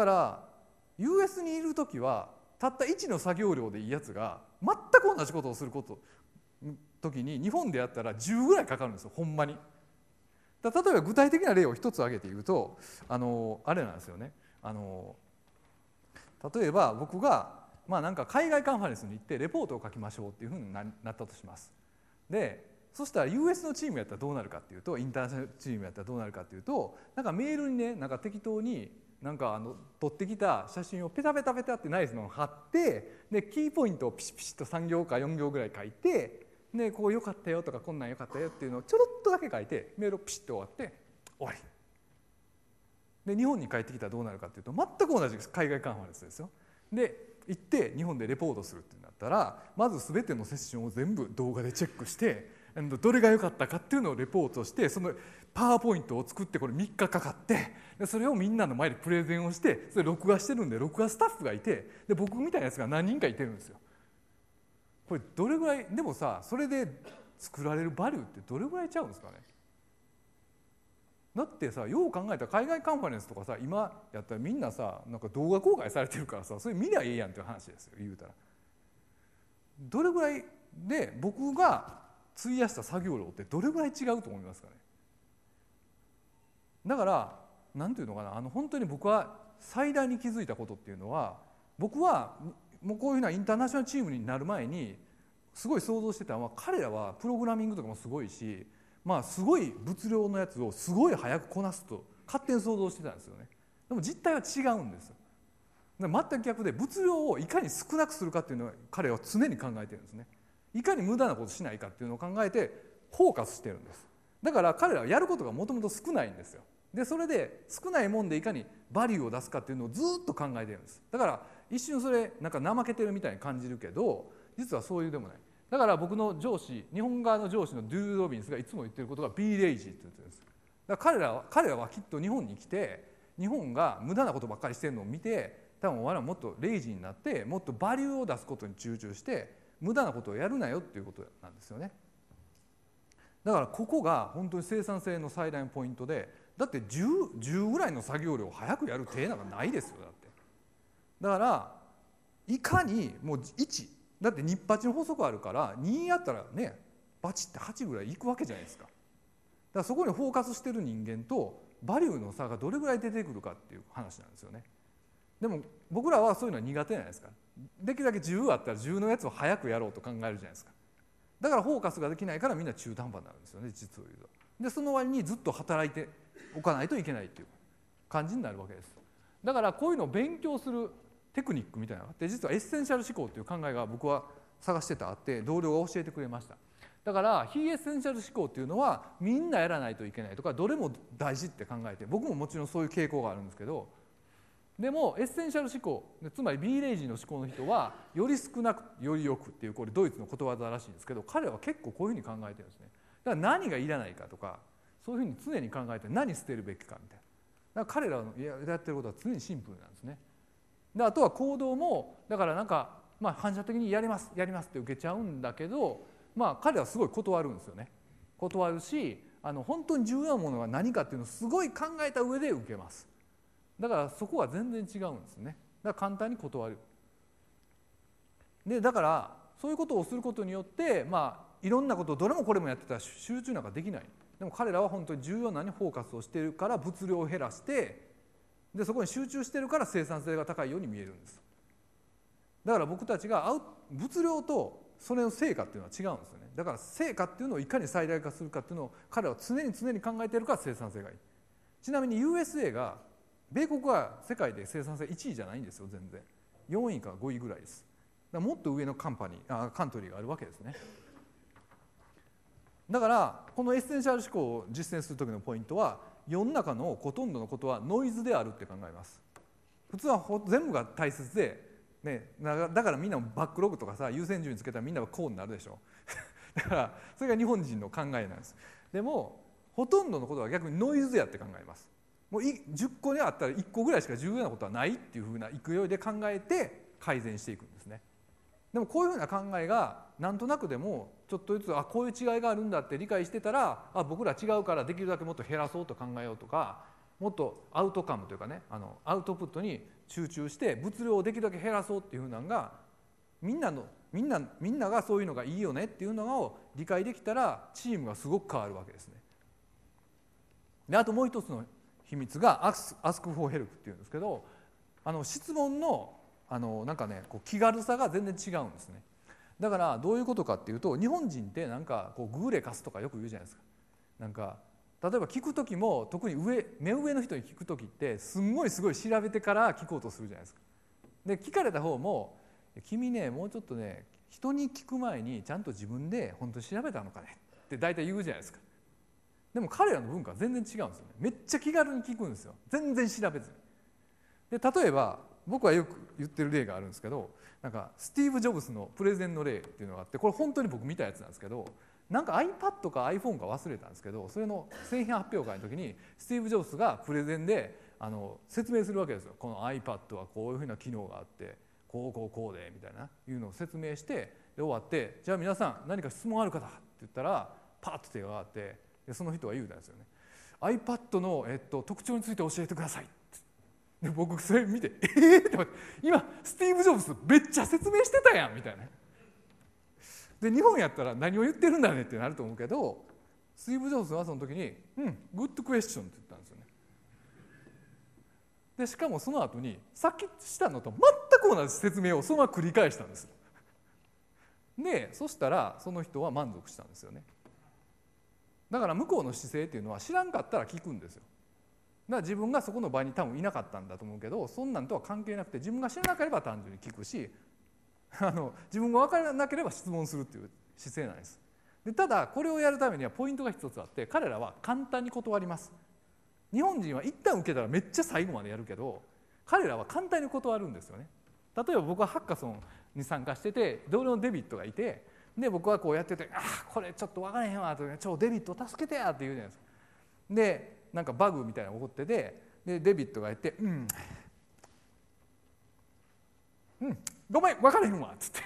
[SPEAKER 1] US にいる時はたった1の作業量でいいやつが全く同じことをする時に日本でやったら10ぐらいかかるんですよほんまに。例えば具体的な例を一つ挙げて言うとあれなんですよね。例えば僕がなんか海外カンファレンスに行ってレポートを書きましょうっていうふうになったとします。でそしたら US のチームやったらどうなるかっていうとインターナショナルチームやったらどうなるかっていうとなんかメールにねなんか適当になんか撮ってきた写真をペタペタペタってナイスのを貼ってでキーポイントをピシピシと3行か4行ぐらい書いてでこう良かったよとかこんなん良かったよっていうのをちょろっとだけ書いてメールをピシッと終わって終わりで日本に帰ってきたらどうなるかっていうと全く同じ海外カンファレンスですよ。で行って日本でレポートするってなったらまず全てのセッションを全部動画でチェックしてどれが良かったかっていうのをレポートしてそのパワーポイントを作ってこれ3日かかってでそれをみんなの前でプレゼンをしてそれ録画してるんで録画スタッフがいてで僕みたいなやつが何人かいてるんですよ。これどれぐらいでもさそれで作られるバリューってどれぐらいちゃうんですかね。 だってさ、よう考えたら海外カンファレンスとかさ、今やったらみんなさ、なんか動画公開されてるからさ、それ見りゃいいやんっていう話ですよ、言うたら。どれぐらいで僕が費やした作業量ってどれぐらい違うと思いますかね。だからなんていうのかな、本当に僕は最大に気づいたことっていうのは、僕はもうこういうふうなインターナショナルチームになる前にすごい想像してたのは、彼らはプログラミングとかもすごいし、すごい物量のやつをすごい早くこなすと勝手に想像してたんですよね。でも実態は違うんですよ。全く逆で、物量をいかに少なくするかっていうのは彼は常に考えてるんですね。いかに無駄なことしないかっていうのを考えてフォーカスしてるんです。だから彼らはやることがもともと少ないんですよ。でそれで少ないもんでいかにバリューを出すかっていうのをずっと考えてるんです。だから一瞬それなんか怠けてるみたいに感じるけど、実はそういうでもない。だから僕の上司、日本側の上司のドゥー・ロビンスがいつも言ってることが Be lazy って言ってるんです。だから彼らはきっと日本に来て、日本が無駄なことばっかりしてるのを見て、多分我々もっとレイジーになって、もっとバリューを出すことに集中して無駄なことをやるなよっていうことなんですよね。だからここが本当に生産性の最大のポイントで、だって 10ぐらいの作業量を早くやる手なんかないですよ。だってだからいかにもう1だってニッパチの法則あるから、2やったらねバチって8ぐらいいくわけじゃないですか。だからそこにフォーカスしてる人間とバリューの差がどれぐらい出てくるかっていう話なんですよね。でも僕らはそういうのは苦手じゃないですか。できるだけ10あったら10のやつを早くやろうと考えるじゃないですか。だからフォーカスができないからみんな中途半端になるんですよね、実を言うと。でその割にずっと働いておかないといけないっていう感じになるわけです。だからこういうのを勉強するテクニックみたいなのがあって、実はエッセンシャル思考という考えが僕は探してたあって、同僚が教えてくれました。だから非エッセンシャル思考っていうのはみんなやらないといけないとか、どれも大事って考えて、僕ももちろんそういう傾向があるんですけど、でもエッセンシャル思考、つまり B レイジーの思考の人はより少なくよりよくっていう、これドイツのことわざらしいんですけど、彼は結構こういうふうに考えてるんですね。だから何がいらないかとか、そういうふうに常に考えて何捨てるべきかみたいな。だから彼らのやってることは常にシンプルなんですね。であとは行動もだからなんか反射的にやりますやりますって受けちゃうんだけど、彼はすごい断るんですよね。断るし、本当に重要なものが何かっていうのをすごい考えた上で受けます。だからそこは全然違うんですね。だから簡単に断る。でだからそういうことをすることによって、いろんなことをどれもこれもやってたら集中なんかできない。でも彼らは本当に重要なにフォーカスをしているから物量を減らして、でそこに集中しているから生産性が高いように見えるんです。だから僕たちが物量とそれの成果っていうのは違うんですよね。だから成果っていうのをいかに最大化するかっていうのを彼は常に考えているから生産性がいい。ちなみに USA が米国は世界で生産性1位じゃないんですよ。全然4位か5位ぐらいです。だからもっと上のカントリーがあるわけですね。だからこのエッセンシャル思考を実践する時のポイントは、世の中のほとんどのことはノイズであるって考えます。普通は全部が大切で、ね、だからみんなもバックログとかさ優先順位つけたらみんなはこうになるでしょ。だからそれが日本人の考えなんです。でもほとんどのことは逆にノイズやって考えます。もう10個にあったら1個ぐらいしか重要なことはないっていうふうな勢いで考えて改善していくんですね。でもこういうふうな考えがなんとなくでもちょっとずつこういう違いがあるんだって理解してたら、僕ら違うからできるだけもっと減らそうと考えようとか、もっとアウトカムというかね、アウトプットに集中して物量をできるだけ減らそうっていうふうなのがみんながそういうのがいいよねっていうのを理解できたらチームがすごく変わるわけですね。であともう一つの秘密がアスクフォーヘルプっていうんですけど、質問のなんかねこう気軽さが全然違うんですね。だからどういうことかっていうと、日本人ってなんかこうグーレカスとかよく言うじゃないですか。なんか例えば聞く時も特に目上の人に聞く時ってすごい調べてから聞こうとするじゃないですか。で聞かれた方も君ねもうちょっとね人に聞く前にちゃんと自分で本当に調べたのかねって大体言うじゃないですか。でも彼らの文化は全然違うんですよね。めっちゃ気軽に聞くんですよ。全然調べずに。で例えば僕はよく言ってる例があるんですけど、なんかスティーブ・ジョブズのプレゼンの例っていうのがあって、これ本当に僕見たやつなんですけど、なんか iPad か iPhone か忘れたんですけど、それの製品発表会の時にスティーブ・ジョブズがプレゼンで説明するわけですよ。この iPad はこういうふうな機能があってこうでみたいないうのを説明して、で終わって、じゃあ皆さん何か質問ある方って言ったらパッと手が上がって、でその人が言うたんですよね。 iPad の、特徴について教えてくださいってで僕それ見てって思って今スティーブ・ジョブズめっちゃ説明してたやんみたいな。で日本やったら何を言ってるんだねってなると思うけどスティーブ・ジョブズはその時にグッドクエスチョンって言ったんですよね。でしかもその後にさっきしたのと全く同じ説明をそのまま繰り返したんですよ。でそしたらその人は満足したんですよね。だから向こうの姿勢っていうのは知らんかったら聞くんですよ。だから自分がそこの場に多分いなかったんだと思うけどそんなんとは関係なくて自分が知らなければ単純に聞くし自分が分からなければ質問するっていう姿勢なんです。でただこれをやるためにはポイントが一つあって彼らは簡単に断ります。日本人は一旦受けたらめっちゃ最後までやるけど彼らは簡単に断るんですよね。例えば僕はハッカソンに参加してて同僚のデビッドがいてで僕はこうやっててこれちょっと分からへんわとデビッド助けてやって言うじゃないですか。でなんかバグみたいなのが起こっててでデビッドが言ってごめん分からへんわっつって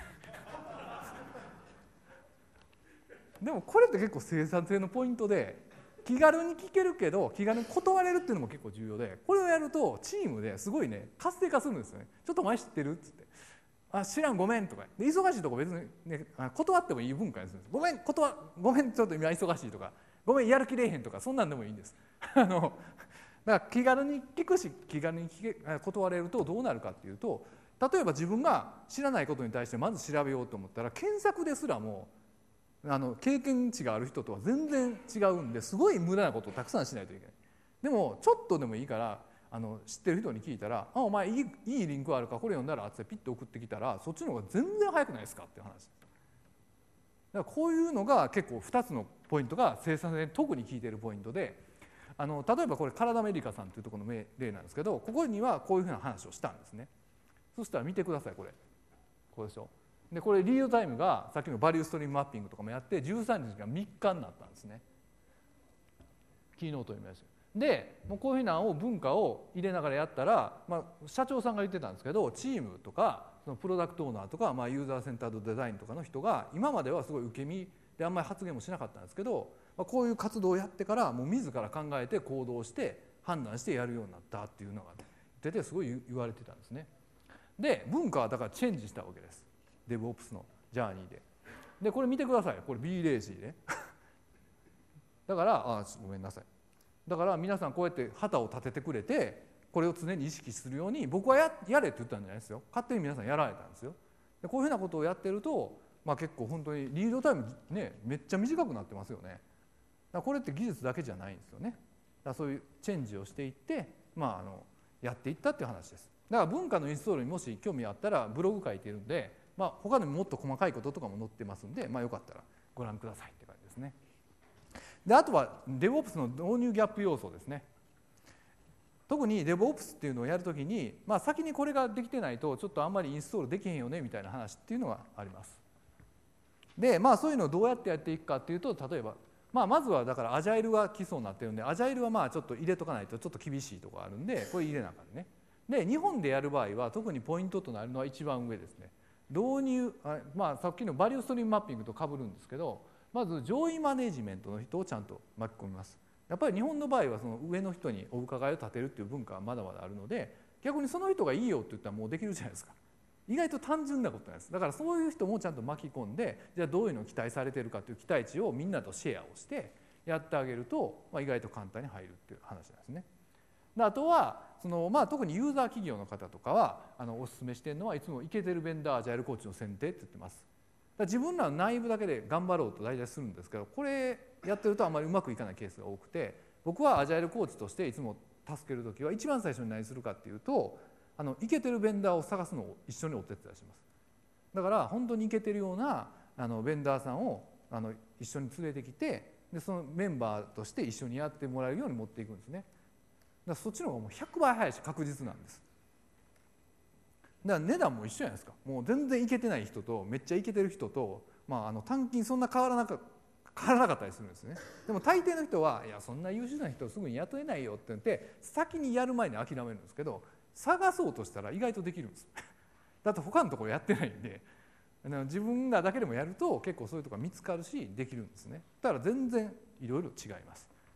[SPEAKER 1] でもこれって結構生産性のポイントで気軽に聞けるけど気軽に断れるっていうのも結構重要でこれをやるとチームですごいね活性化するんですよね。ちょっと前知ってるっつって知らんごめんとかで忙しいとこ別に、ね、断ってもいい文化にするんです。ごめんちょっと今忙しいとかごめんやる気れえへんとかそんなんでもいいんですだから気軽に聞くし気軽に断れるとどうなるかっていうと例えば自分が知らないことに対してまず調べようと思ったら検索ですらも経験値がある人とは全然違うんですごい無駄なことをたくさんしないといけない。でもちょっとでもいいから知ってる人に聞いたらお前いいリンクあるからこれ読んだらってピッと送ってきたらそっちの方が全然早くないですかっていう話。だからこういうのが結構2つのポイントが生産性に特に効いているポイントで例えばこれカラダメディカさんというところの例なんですけどここにはこういうふうな話をしたんですね。そしたら見てくださいこれでしょ。でこれリードタイムがさっきのバリューストリームマッピングとかもやって13日が3日になったんですね。キーノートにもやりました。でもうこういうふうな文化を入れながらやったら、社長さんが言ってたんですけどチームとかそのプロダクトオーナーとか、ユーザーセンタードデザインとかの人が今まではすごい受け身であんまり発言もしなかったんですけど、こういう活動をやってからもう自ら考えて行動して判断してやるようになったっていうのが出てすごい言われてたんですね。で文化はだからチェンジしたわけです。デブオプスのジャーニーで。でこれ見てください。これ B レージーね。だからごめんなさい。だから皆さんこうやって旗を立ててくれてこれを常に意識するように僕は やれって言ったんじゃないですよ。勝手に皆さんやられたんですよ。でこういうふうなことをやってると、結構本当にリードタイムねめっちゃ短くなってますよね。だからこれって技術だけじゃないんですよね。だからそういうチェンジをしていって、やっていったっていう話です。だから文化のインストールにもし興味あったらブログ書いてるんで、他にももっと細かいこととかも載ってますんで、よかったらご覧くださいって感じですね。であとは DevOps の導入ギャップ要素ですね。特に DevOps っていうのをやるときに、先にこれができてないとちょっとあんまりインストールできへんよねみたいな話っていうのがあります。でそういうのをどうやってやっていくかっていうと例えば、まずはだからアジャイルが基礎になってるんでアジャイルはちょっと入れとかないとちょっと厳しいところあるんでこれ入れなかったね。で日本でやる場合は特にポイントとなるのは一番上ですね。導入さっきのバリューストリームマッピングと被るんですけどまず上位マネジメントの人をちゃんと巻き込みます。やっぱり日本の場合はその上の人にお伺いを立てるっていう文化はまだまだあるので逆にその人がいいよって言ったらもうできるじゃないですか。意外と単純なことなんです。だからそういう人もちゃんと巻き込んでじゃあどういうのを期待されているかという期待値をみんなとシェアをしてやってあげると、意外と簡単に入るっていう話なんですね。であとは特にユーザー企業の方とかはお勧めしているのはいつもイケてるベンダーアジャイルコーチの選定って言ってます。自分らの内部だけで頑張ろうと大体するんですけどこれやってるとあんまりうまくいかないケースが多くて僕はアジャイルコーチとしていつも助けるときは一番最初に何するかっていうとイケてるベンダーを探すのを一緒にお手伝いします。だから本当にイケてるようなベンダーさんを一緒に連れてきてでそのメンバーとして一緒にやってもらえるように持っていくんですね。だからそっちの方がもう100倍早いし確実なんです。だから値段も一緒じゃないですか。もう全然イケてない人とめっちゃイケてる人と、単金そんな変わらなかったりするんですね。でも大抵の人はいやそんな優秀な人をすぐに雇えないよって言って先にやる前に諦めるんですけど探そうとしたら意外とできるんです。だって他のところやってないんで自分らだけでもやると結構そういうところが見つかるしできるんですね。だから全然いろいろ違います。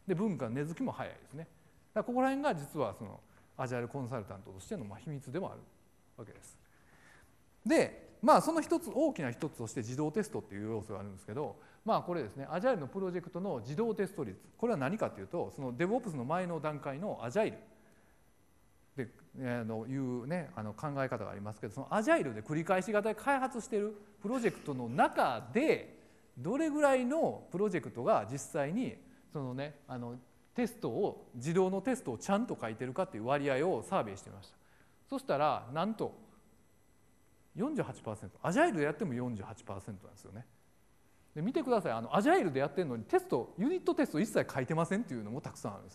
[SPEAKER 1] で文化の根付きも早いですね。だからここら辺が実はそのアジャイルコンサルタントとしての秘密でもあるわけです。でその大きな一つとして自動テストっていう要素があるんですけど、これですね、アジャイルのプロジェクトの自動テスト率、これは何かというと、その DevOps の前の段階のアジャイルでいうね考え方がありますけど、そのアジャイルで繰り返し型で開発しているプロジェクトの中でどれぐらいのプロジェクトが実際にそのねテストを自動のテストをちゃんと書いてるかっていう割合をサーベイしてみました。そしたらなんと48%、アジャイルでやっても 48% なんですよね。で見てください、アジャイルでやってるのにユニットテスト一切書いてませんっていうのもたくさんあるんです。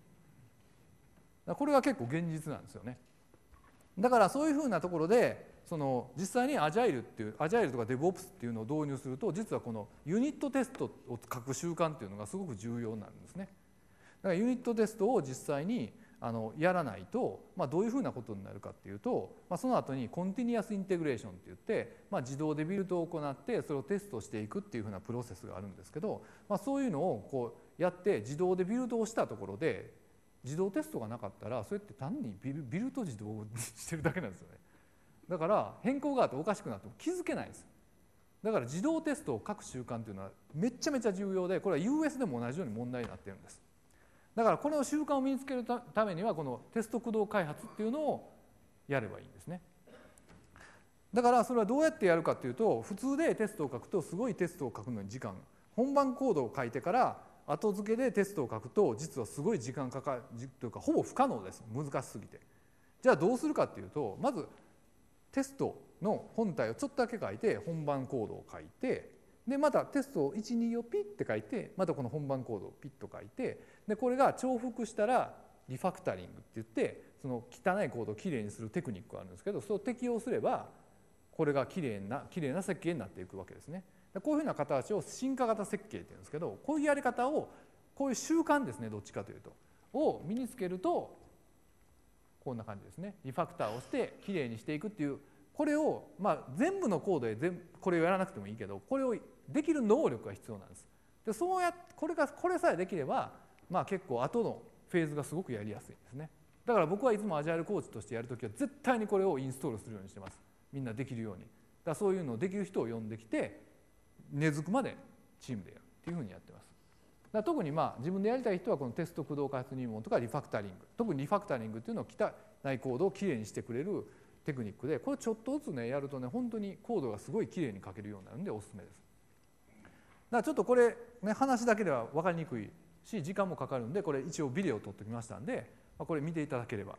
[SPEAKER 1] これが結構現実なんですよね。だからそういうふうなところで実際にアジャイルとか DevOps っていうのを導入すると、実はこのユニットテストを書く習慣っていうのがすごく重要なんですね。だからユニットテストを実際にやらないと、どういうふうなことになるかっていうと、その後にコンティニアスインテグレーションっていって、自動でビルドを行ってそれをテストしていくっていうふうなプロセスがあるんですけど、そういうのをこうやって自動でビルドをしたところで自動テストがなかったら、それって単にビルド自動してるだけなんですよね。だから変更があっておかしくなっても気づけないです。だから自動テストを書く習慣っていうのはめちゃめちゃ重要で、これは US でも同じように問題になってるんです。だからこの習慣を身につけるためにはこのテスト駆動開発っていうのをやればいいんですね。だからそれはどうやってやるかっていうと、普通でテストを書くとすごいテストを書くのに時間、本番コードを書いてから後付けでテストを書くと実はすごい時間かかるというかほぼ不可能です、難しすぎて。じゃあどうするかっていうと、まずテストの本体をちょっとだけ書いて本番コードを書いて、でまたテストを 1,2 をピッて書いて、またこの本番コードをピッと書いて、でこれが重複したらリファクタリングって言って、その汚いコードをきれいにするテクニックがあるんですけど、それを適用すればこれがきれいな設計になっていくわけですね。こういうふうな形を進化型設計っていうんですけど、こういうやり方を、こういう習慣ですね、どっちかというとを身につけるとこんな感じですね。リファクターをしてきれいにしていくっていう、これを全部のコードでこれをやらなくてもいいけど、これをできる能力が必要なんです。でこれさえできれば、結構後のフェーズがすごくやりやすいんですね。だから僕はいつもアジャイルコーチとしてやるときは絶対にこれをインストールするようにしてます。みんなできるように。だからそういうのをできる人を呼んできて根付くまでチームでやるっていうふうにやってます。だから特に自分でやりたい人はこのテスト駆動開発入門とかリファクタリング、特にリファクタリングっていうのを汚いコードをきれいにしてくれるテクニックで、これちょっとずつねやるとね本当にコードがすごいきれいに書けるようになるんでおすすめです。だからちょっとこれ、ね、話だけでは分かりにくいし時間もかかるんで、これ一応ビデオを撮ってきましたんで、これ見ていただければ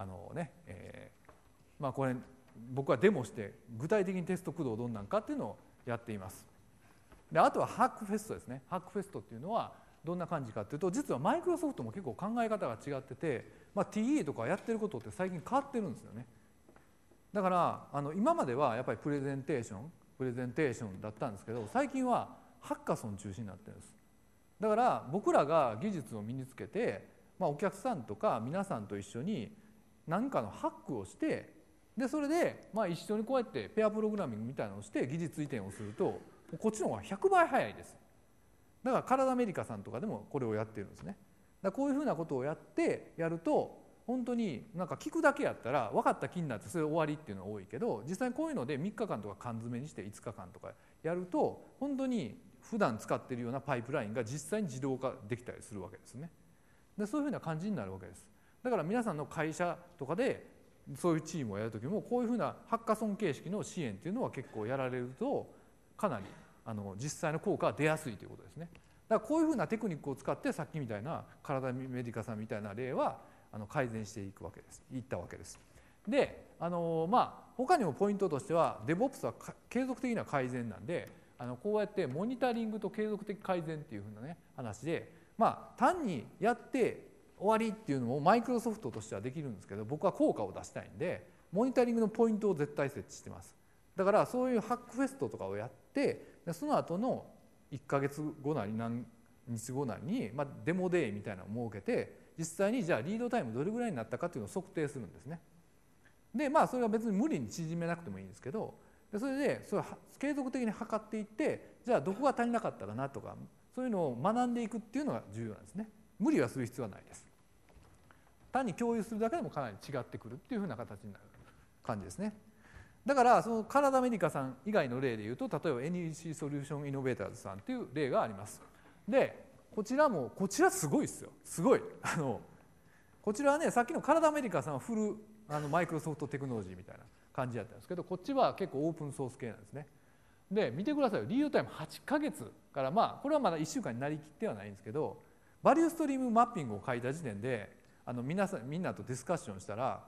[SPEAKER 1] これ僕はデモして具体的にテスト駆動どんなんかっていうのをやっています。であとはハックフェストですね。ハックフェストっていうのはどんな感じかっていうと、実はマイクロソフトも結構考え方が違ってて、TE とかやってることって最近変わってるんですよね。だから今まではやっぱりプレゼンテーションだったんですけど、最近はハッカソン中心になってるんです。だから僕らが技術を身につけて、お客さんとか皆さんと一緒に何かのハックをして、でそれで一緒にこうやってペアプログラミングみたいなのをして技術移転をすると、こっちの方が100倍早いです。だからカラダメディカさんとかでもこれをやってるんですね。だからこういうふうなことをやると本当に聞くだけやったら分かった気になってそれで終わりっていうのが多いけど、実際にこういうので3日間とか缶詰にして5日間とかやると、本当に普段使っているようなパイプラインが実際に自動化できたりするわけですね。でそういうふうな感じになるわけです。だから皆さんの会社とかでそういうチームをやるときも、こういうふうなハッカソン形式の支援っていうのは結構やられるとかなり実際の効果が出やすいということですね。だからこういうふうなテクニックを使って、さっきみたいなカラダメディカさんみたいな例は改善していったわけです。で他にもポイントとしては DevOps は継続的な改善なんで、こうやってモニタリングと継続的改善っていうふうなね話で、単にやって終わりっていうのもマイクロソフトとしてはできるんですけど、僕は効果を出したいんでモニタリングのポイントを絶対設置してます。だからそういうハックフェストとかをやって、その後の1ヶ月後なり何日後なりに、デモデーみたいなのを設けて、実際にじゃあリードタイムどれぐらいになったかっていうのを測定するんですね。でそれは別に無理に縮めなくてもいいんですけど、それでそれを継続的に測っていって、じゃあどこが足りなかったかなとか、そういうのを学んでいくっていうのが重要なんですね。 無理はする必要はないです。単に共有するだけでもかなり違ってくるっていうふうな形になる感じですね。だからそのカナダメディカさん以外の例でいうと、例えば NEC ソリューションイノベーターズさんっていう例があります。でこちらすごいですよ。すごいこちらはね、さっきのカナダメディカさんはフルマイクロソフトテクノロジーみたいな感じだったんですけど、こっちは結構オープンソース系なんですね。で見てくださいよ、リードタイム8ヶ月から、まあこれはまだ1週間になりきってはないんですけど、バリューストリームマッピングを書いた時点でみんなとディスカッションしたら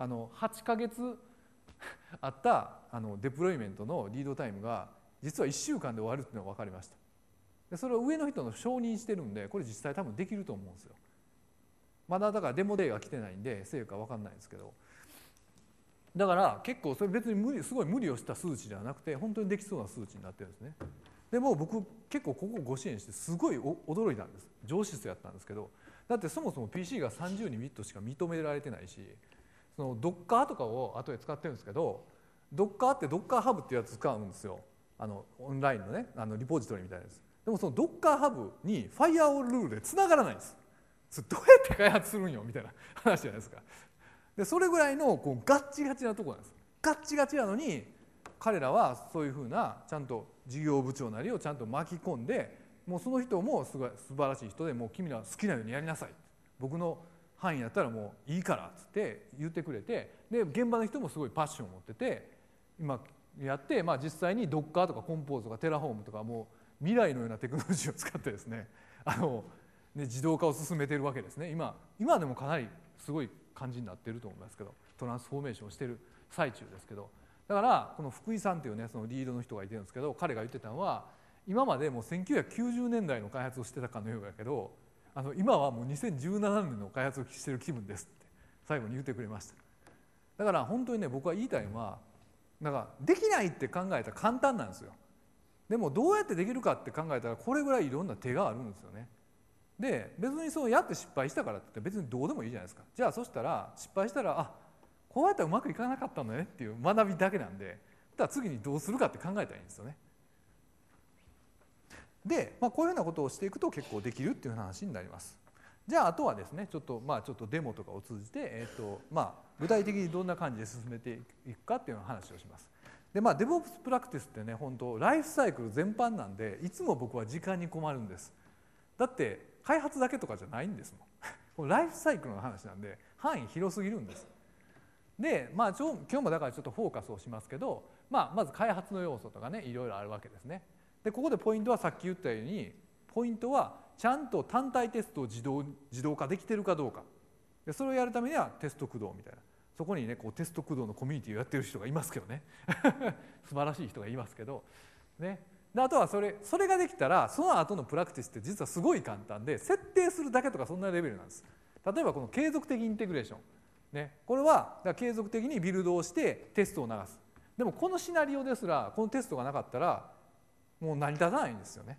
[SPEAKER 1] 8ヶ月あったデプロイメントのリードタイムが実は1週間で終わるっていうのが分かりました。でそれを上の人の承認してるんで、これ実際多分できると思うんですよ。まだだからデモデーが来てないんで成果分かんないんですけど、だから結構それ別にすごい無理をした数値ではなくて、本当にできそうな数値になってるんですね。でも僕結構ここご支援してすごい驚いたんです。上質やったんですけど、だってそもそも PC が32ビットしか認められてないし、その Docker とかを後で使ってるんですけど、Docker って Docker ハブっていうやつ使うんですよ。オンラインのねリポジトリみたいなやつ。でもその Docker ハブに Firewall ルールでつながらないんです。どうやって開発するんよみたいな話じゃないですか。でそれぐらいのガッチガチなところなんです。ガッチガチなのに彼らはそういうふうなちゃんと事業部長なりをちゃんと巻き込んで、もうその人もすごい素晴らしい人で、もう君ら好きなようにやりなさい、僕の範囲やったらもういいからっつって言ってくれて、で現場の人もすごいパッションを持ってて今やって、実際に Docker とかコンポーズとかテラフォームとかもう未来のようなテクノロジーを使ってですね自動化を進めているわけですね。今でもかなりすごい感じになっていると思いますけど、トランスフォーメーションをしている最中ですけど、だからこの福井さんっていうねそのリードの人がいてるんですけど、彼が言ってたのは今までもう1990年代の開発をしてたかのようやけど、今はもう2017年の開発をしている気分ですって最後に言ってくれました。だから本当にね、僕は言いたいのは、なんかできないって考えたら簡単なんですよ。でもどうやってできるかって考えたらこれぐらいいろんな手があるんですよね。で別にそうやって失敗したからって別にどうでもいいじゃないですか。じゃあそしたら失敗したらこうやったらうまくいかなかったんだねっていう学びだけなんで、だから次にどうするかって考えたらいいんですよね。で、こういうようなことをしていくと結構できるっていう話になります。じゃああとはですねちょっとデモとかを通じて、具体的にどんな感じで進めていくかっていうのを話をします。でDevOps プラクティスってね、本当ライフサイクル全般なんで、いつも僕は時間に困るんです。だって開発だけとかじゃないんですもんライフサイクルの話なんで範囲広すぎるんです。で今日もだからちょっとフォーカスをしますけど、まず開発の要素とかねいろいろあるわけですね。でここでポイントはさっき言ったように、ポイントはちゃんと単体テストを自動化できてるかどうか。でそれをやるためにはテスト駆動みたいな、そこにねテスト駆動のコミュニティをやってる人がいますけどね素晴らしい人がいますけどね。であとはそれができたら、その後のプラクティスって実はすごい簡単で、設定するだけとかそんなレベルなんです。例えばこの継続的インテグレーション、ね、これは継続的にビルドをしてテストを流す。でもこのシナリオですらこのテストがなかったらもう成り立たないんですよね。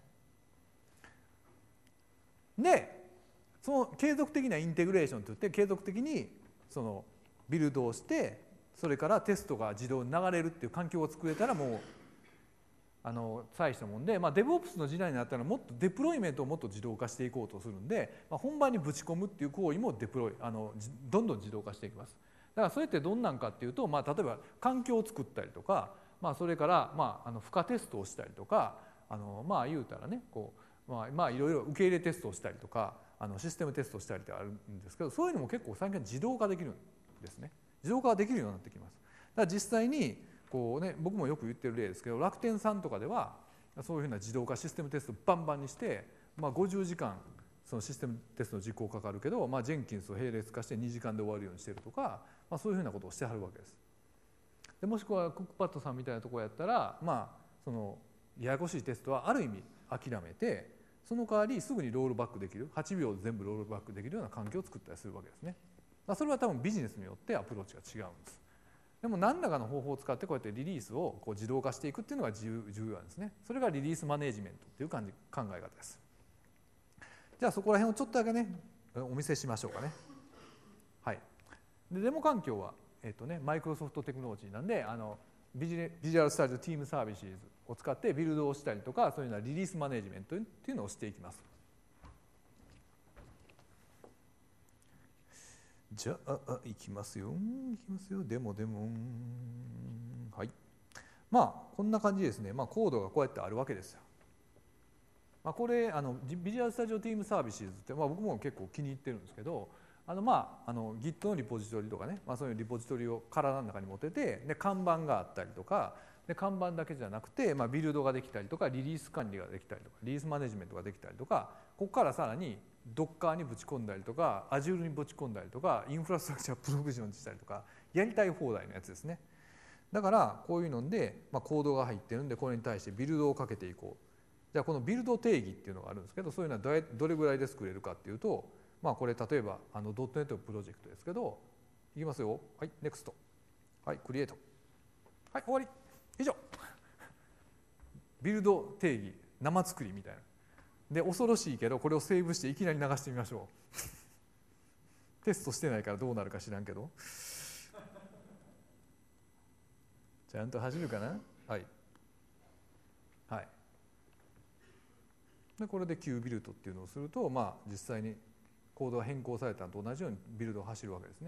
[SPEAKER 1] でその継続的なインテグレーションといって、継続的にそのビルドをしてそれからテストが自動に流れるっていう環境を作れたらもう大したもんで、DevOps の時代になったらもっとデプロイメントをもっと自動化していこうとするんで、本番にぶち込むっていう行為もどんどん自動化していきます。だからそれってどんなんかっていうと、例えば環境を作ったりとか、それから負荷テストをしたりとか、言うたらねいろいろ受け入れテストをしたりとかシステムテストをしたりってあるんですけど、そういうのも結構最近自動化できるんですね。自動化ができるようになってきます。だから実際に僕もよく言ってる例ですけど、楽天さんとかではそういうふうな自動化システムテストをバンバンにして、50時間そのシステムテストの実行かかるけど、ジェンキンスを並列化して2時間で終わるようにしてるとか、そういうふうなことをしてはるわけです。でもしくはクックパッドさんみたいなところやったら、そのややこしいテストはある意味諦めて、その代わりすぐにロールバックできる、8秒で全部ロールバックできるような環境を作ったりするわけですね。それは多分ビジネスによってアプローチが違うんです。でも何らかの方法を使ってこうやってリリースを自動化していくっていうのが重要なんですね。それがリリースマネジメントっていう考え方です。じゃあそこら辺をちょっとだけねお見せしましょうかね。はい。でデモ環境はマイクロソフトテクノロジーなんでビジュアルスタジオティームサービスを使ってビルドをしたりとか、そういうようなリリースマネジメントっていうのをしていきます。 じゃあいきますよデモはい。まあこんな感じですね。まあコードがこうやってあるわけですよ。まあ、これビジュアルスタジオティームサービスって、まあ、僕も結構気に入ってるんですけど、Git のリポジトリとかね、まあ、そういうリポジトリを体の中に持ってて、で看板があったりとか、で看板だけじゃなくて、まあ、ビルドができたりとか、リリース管理ができたりとか、リリースマネジメントができたりとか、ここからさらに Docker にぶち込んだりとか、Azure にぶち込んだりとか、インフラストラクチャープロビジョンしたりとか、やりたい放題のやつですね。だからこういうので、まあ、コードが入ってるんで、これに対してビルドをかけていこう。じゃあこのビルド定義っていうのがあるんですけど、そういうのはどれぐらいで作れるかっていうと、まあこれ例えばドットネットプロジェクトですけど、いきますよ。はい、NEXT。はい、クリエイト。はい、終わり。以上。ビルド定義、生作りみたいな。で、恐ろしいけど、これをセーブしていきなり流してみましょう。テストしてないからどうなるか知らんけど。ちゃんと走るかな？はい。はい。でこれで Q ビルドっていうのをすると、まあ、実際にコードが変更されたのと同じようにビルドが走るわけですね。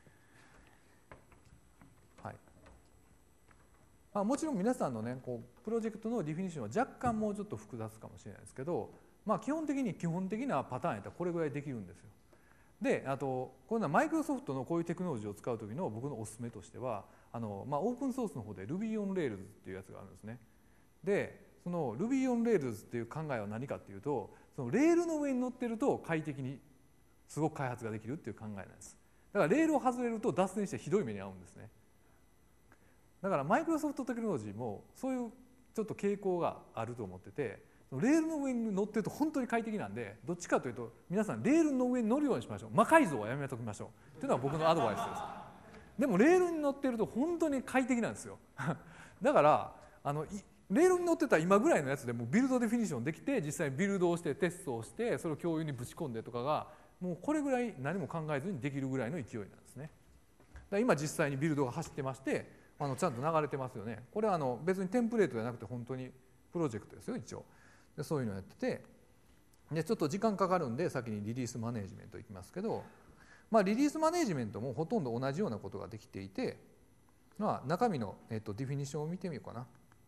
[SPEAKER 1] はい。まあ、もちろん皆さんのねプロジェクトのディフィニッションは若干もうちょっと複雑かもしれないですけど、まあ、基本的なパターンやったらこれぐらいできるんですよ。であとこういうのはマイクロソフトのこういうテクノロジーを使う時の僕のおすすめとしてはオープンソースの方で Ruby on Rails っていうやつがあるんですね。でその Ruby on Rails っていう考えは何かっていうと、そのレールの上に乗ってると快適にすごく開発ができるっていう考えなんです。だからレールを外れると脱線してひどい目に遭うんですね。だからマイクロソフトテクノロジーもそういうちょっと傾向があると思ってて、レールの上に乗ってると本当に快適なんで、どっちかというと皆さんレールの上に乗るようにしましょう。魔改造はやめときましょうっていうのは僕のアドバイスです。でもレールに乗ってると本当に快適なんですよ。だからレールに乗ってた今ぐらいのやつでもうビルドデフィニッションできて、実際にビルドをしてテストをしてそれを共有にぶち込んでとかがもうこれぐらい何も考えずにできるぐらいの勢いなんですね。だから今実際にビルドが走ってまして、ちゃんと流れてますよね。これは別にテンプレートじゃなくて本当にプロジェクトですよ一応。でそういうのをやってて、でちょっと時間かかるんで先にリリースマネジメントいきますけど、まあ、リリースマネジメントもほとんど同じようなことができていて、まあ、中身の、ディフィニッションを見てみようかな。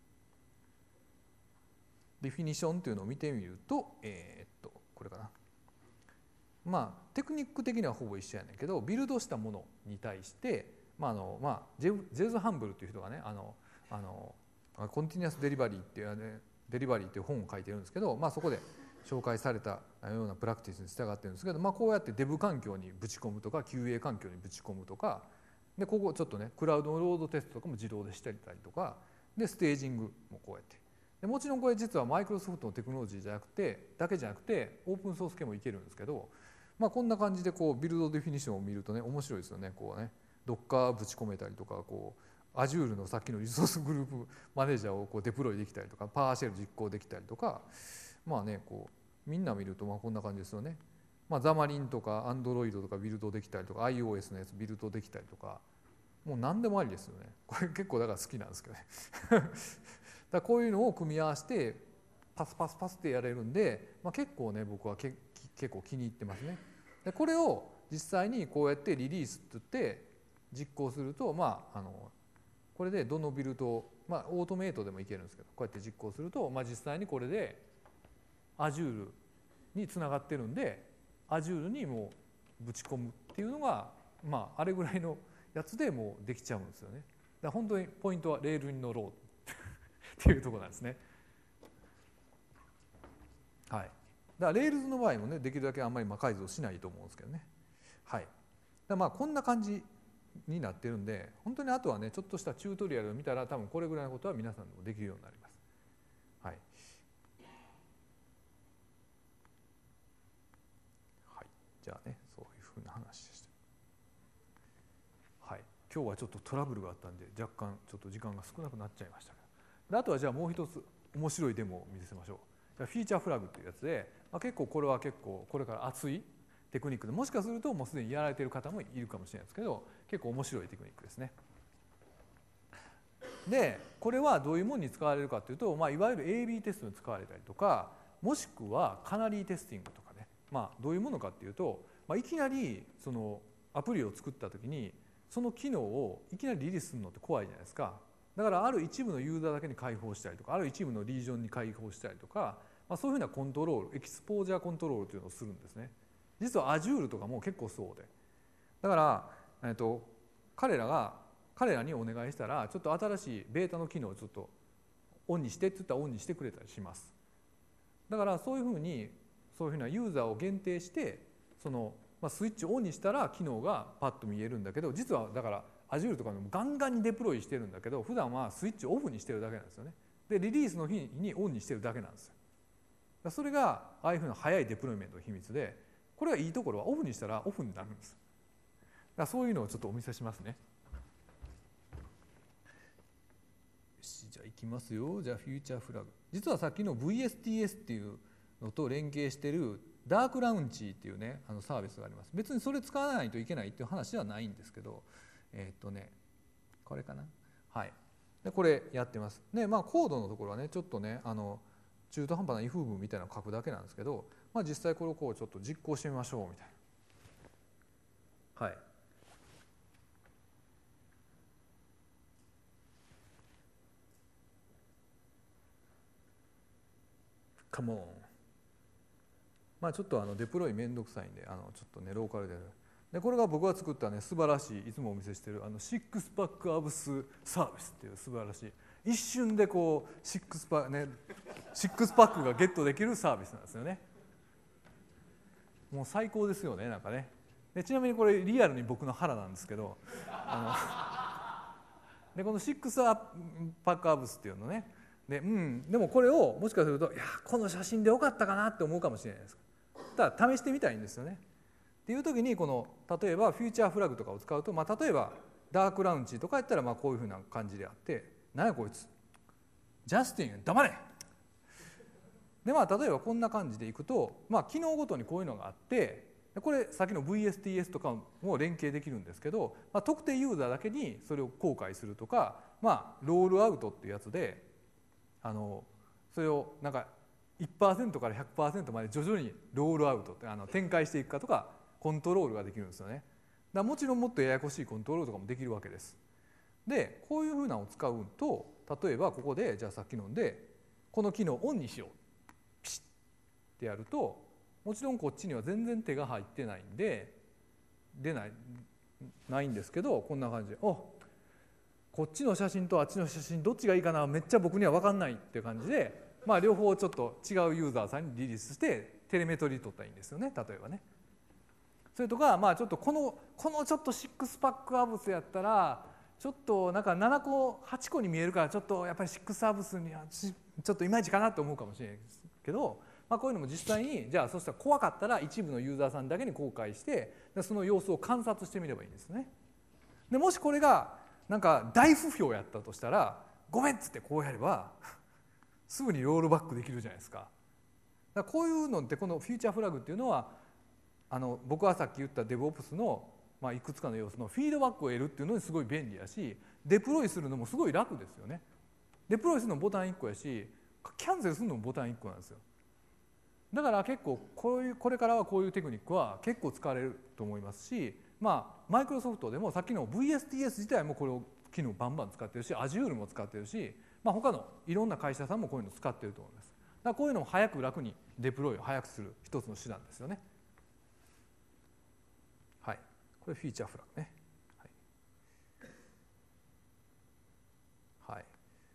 [SPEAKER 1] ディフィニッションというのを見てみると、これかな。まあテクニック的にはほぼ一緒やねんけど、ビルドしたものに対して、ジェズ・ハンブルっていう人がねコンティニュアス・デリバリーっていう本を書いてるんですけど、そこで紹介されたようなプラクティスに従ってるんですけど、こうやってデブ環境にぶち込むとか QA 環境にぶち込むとかで、ここちょっとねクラウドロードテストとかも自動でしてたりとかで、ステージングもこうやってで、もちろんこれ実はマイクロソフトのテクノロジーだけじゃなくてオープンソース系もいけるんですけど、こんな感じでビルドデフィニッションを見るとね面白いですよね。ドッカーぶち込めたりとか、Azure のさっきのリソースグループマネージャーをデプロイできたりとか、パワーシェル実行できたりとか、みんな見るとこんな感じですよね。ザマリンとか Android とかビルドできたりとか、 iOS のやつビルドできたりとか、もう何でもありですよね。これ結構だから好きなんですけどね。だからこういうのを組み合わせてパスパスパスってやれるんで、結構ね僕は結構気に入ってますね。でこれを実際にこうやってリリースって言って実行すると、これでどのビルドを、オートメイトでもいけるんですけど、こうやって実行すると、実際にこれで Azure につながってるんで Azure にもうぶち込むっていうのが、あれぐらいのやつでもうできちゃうんですよね。だから本当にポイントはレールに乗ろうっていうところなんですね。はい。だから Rails の場合もねできるだけあんまり魔改造しないと思うんですけどね。はい。だからこんな感じになってるんで、本当にあとはねちょっとしたチュートリアルを見たら多分これぐらいのことは皆さんでもできるようになります。はい。はい。じゃあねそういうふうな話でした。はい。今日はちょっとトラブルがあったんで若干ちょっと時間が少なくなっちゃいましたけど、であとはじゃあもう一つ面白いデモを見せましょう。フィーチャーフラグというやつで、結構これはこれから熱いテクニックで、もしかするともうすでにやられている方もいるかもしれないですけど、結構面白いテクニックですね。でこれはどういうものに使われるかというと、いわゆる AB テストに使われたりとか、もしくはカナリーテスティングとかね、どういうものかっていうと、いきなりそのアプリを作った時にその機能をいきなりリリースするのって怖いじゃないですか。だからある一部のユーザーだけに開放したりとか、ある一部のリージョンに開放したりとか、そういうふうなコントロール、エキスポージャーコントロールというのをするんですね。実は Azure とかも結構そうで、だから、彼らにお願いしたらちょっと新しいベータの機能をちょっとオンにしてって言ったらオンにしてくれたりします。だからそういうふうにそういうふうなユーザーを限定してその、スイッチをオンにしたら機能がパッと見えるんだけど、実はだから Azure とかでもガンガンにデプロイしてるんだけど、普段はスイッチをオフにしてるだけなんですよね。でリリースの日にオンにしてるだけなんですよ。それがああいうふうな早いデプロイメントの秘密で、これはいいところはオフにしたらオフになるんです。だからそういうのをちょっとお見せしますね。よし、じゃあいきますよ。じゃあフューチャーフラグ、実はさっきの VSTS っていうのと連携してるダークラウンチっていうねサービスがあります。別にそれ使わないといけないっていう話ではないんですけど、これかな、はい、でこれやってます。でコードのところはねちょっとね中途半端な if 文みたいなのを書くだけなんですけど、実際これをこうちょっと実行してみましょうみたいな。はい。カモン。ちょっとデプロイめんどくさいんでちょっとねローカルで。でこれが僕が作ったね素晴らしい、いつもお見せしてるシックスパックアブスサービスっていう素晴らしい、一瞬でこうシックスパックがゲットできるサービスなんですよね。もう最高ですよね、なんかね。でちなみにこれリアルに僕の腹なんですけど、でこのシックスパックアブスっていうのね、でもこれをもしかするといやこの写真でよかったかなって思うかもしれないです。ただ試してみたいんですよね。っていう時にこの例えばフューチャーフラグとかを使うと、例えばダークラウンチとかやったらこういうふうな感じであって、なんやこいつジャスティン黙れで例えばこんな感じでいくと、機能ごとにこういうのがあって、これさっきの VSTS とかも連携できるんですけど、特定ユーザーだけにそれを公開するとか、ロールアウトっていうやつでそれをなんか 1% から 100% まで徐々にロールアウトって展開していくかとかコントロールができるんですよね。だからもちろんもっとややこしいコントロールとかもできるわけです。でこういうふうなのを使うと、例えばここでじゃあさっきのでこの機能をオンにしようピシッってやると、もちろんこっちには全然手が入ってないんで出ないんですけど、こんな感じでこっちの写真とあっちの写真どっちがいいかな、めっちゃ僕には分かんないっていう感じで、両方ちょっと違うユーザーさんにリリースしてテレメトリー取ったらいいんですよね、例えばね。それとかちょっとこのちょっとシックスパックアブスやったらちょっとなんか7個8個に見えるから、ちょっとやっぱりシックスアブスにはちょっといまいちかなと思うかもしれないですけど、こういうのも実際にじゃあそしたら怖かったら一部のユーザーさんだけに公開してその様子を観察してみればいいんですね。でもしこれがなんか大不評やったとしたらごめんっつってこうやればすぐにロールバックできるじゃないですか。だからこういうのってこのフューチャーフラグっていうのは僕はさっき言った DevOps のいくつかの要素のフィードバックを得るっていうのにすごい便利やし、デプロイするのもすごい楽ですよね。デプロイするのもボタン1個やし、キャンセルするのもボタン1個なんですよ。だから結構これからはこういうテクニックは結構使われると思いますし、マイクロソフトでもさっきの VSTS 自体もこれを機能バンバン使ってるし、Azure も使ってるし、他のいろんな会社さんもこういうの使ってると思います。だからこういうのも早く楽にデプロイを早くする一つの手段ですよね。はい、これフィーチャーフラグね。はい。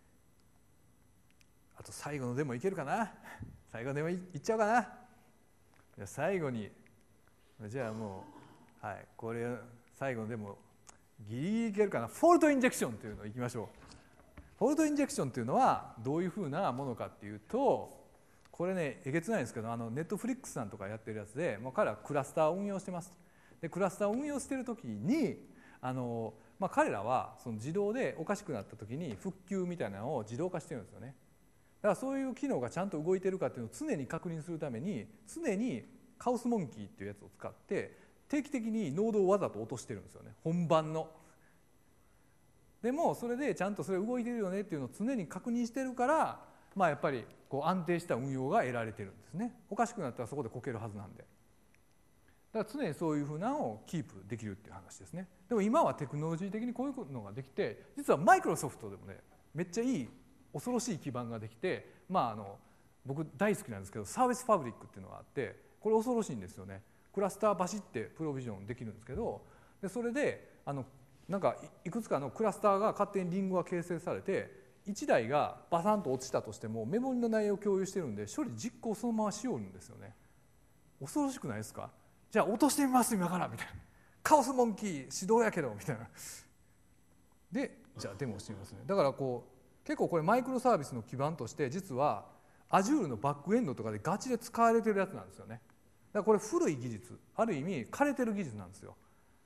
[SPEAKER 1] あと最後のデモいけるかな。最後のデモいっちゃおうかな。じゃあ最後にじゃあもうこれ最後のデモギリギリいけるかな。フォルトインジェクションというのをいきましょう。フォルトインジェクションというのはどういうふうなものかっていうと、これねえげつないんですけどネットフリックスさんとかやってるやつで、彼はクラスターを運用してます。でクラスターを運用してる時に彼らはその自動でおかしくなった時に復旧みたいなのを自動化してるんですよね。だからそういう機能がちゃんと動いてるかっていうのを常に確認するために常にカオスモンキーっていうやつを使って定期的にノードをわざと落としてるんですよね、本番の。でもそれでちゃんとそれ動いてるよねっていうのを常に確認してるから、やっぱりこう安定した運用が得られてるんですね。おかしくなったらそこでこけるはずなんで。 だから常にそういうふうなのをキープできるっていう話ですね。でも今はテクノロジー的にこういうのができて、実はマイクロソフトでもねめっちゃいい恐ろしい基盤ができて、僕大好きなんですけどサービスファブリックっていうのがあって、これ恐ろしいんですよね。クラスターバシってプロビジョンできるんですけど、でそれでなんかいくつかのクラスターが勝手にリングが形成されて、1台がバサンと落ちたとしてもメモリの内容を共有してるんで処理実行そのまましよるんですよね。恐ろしくないですか。じゃあ落としてみます今からみたいな、カオスモンキー指導やけどみたいなで、じゃあデモしてみますね。だから結構これマイクロサービスの基盤として実は Azure のバックエンドとかでガチで使われてるやつなんですよね。だからこれ古い技術、ある意味枯れてる技術なんですよ。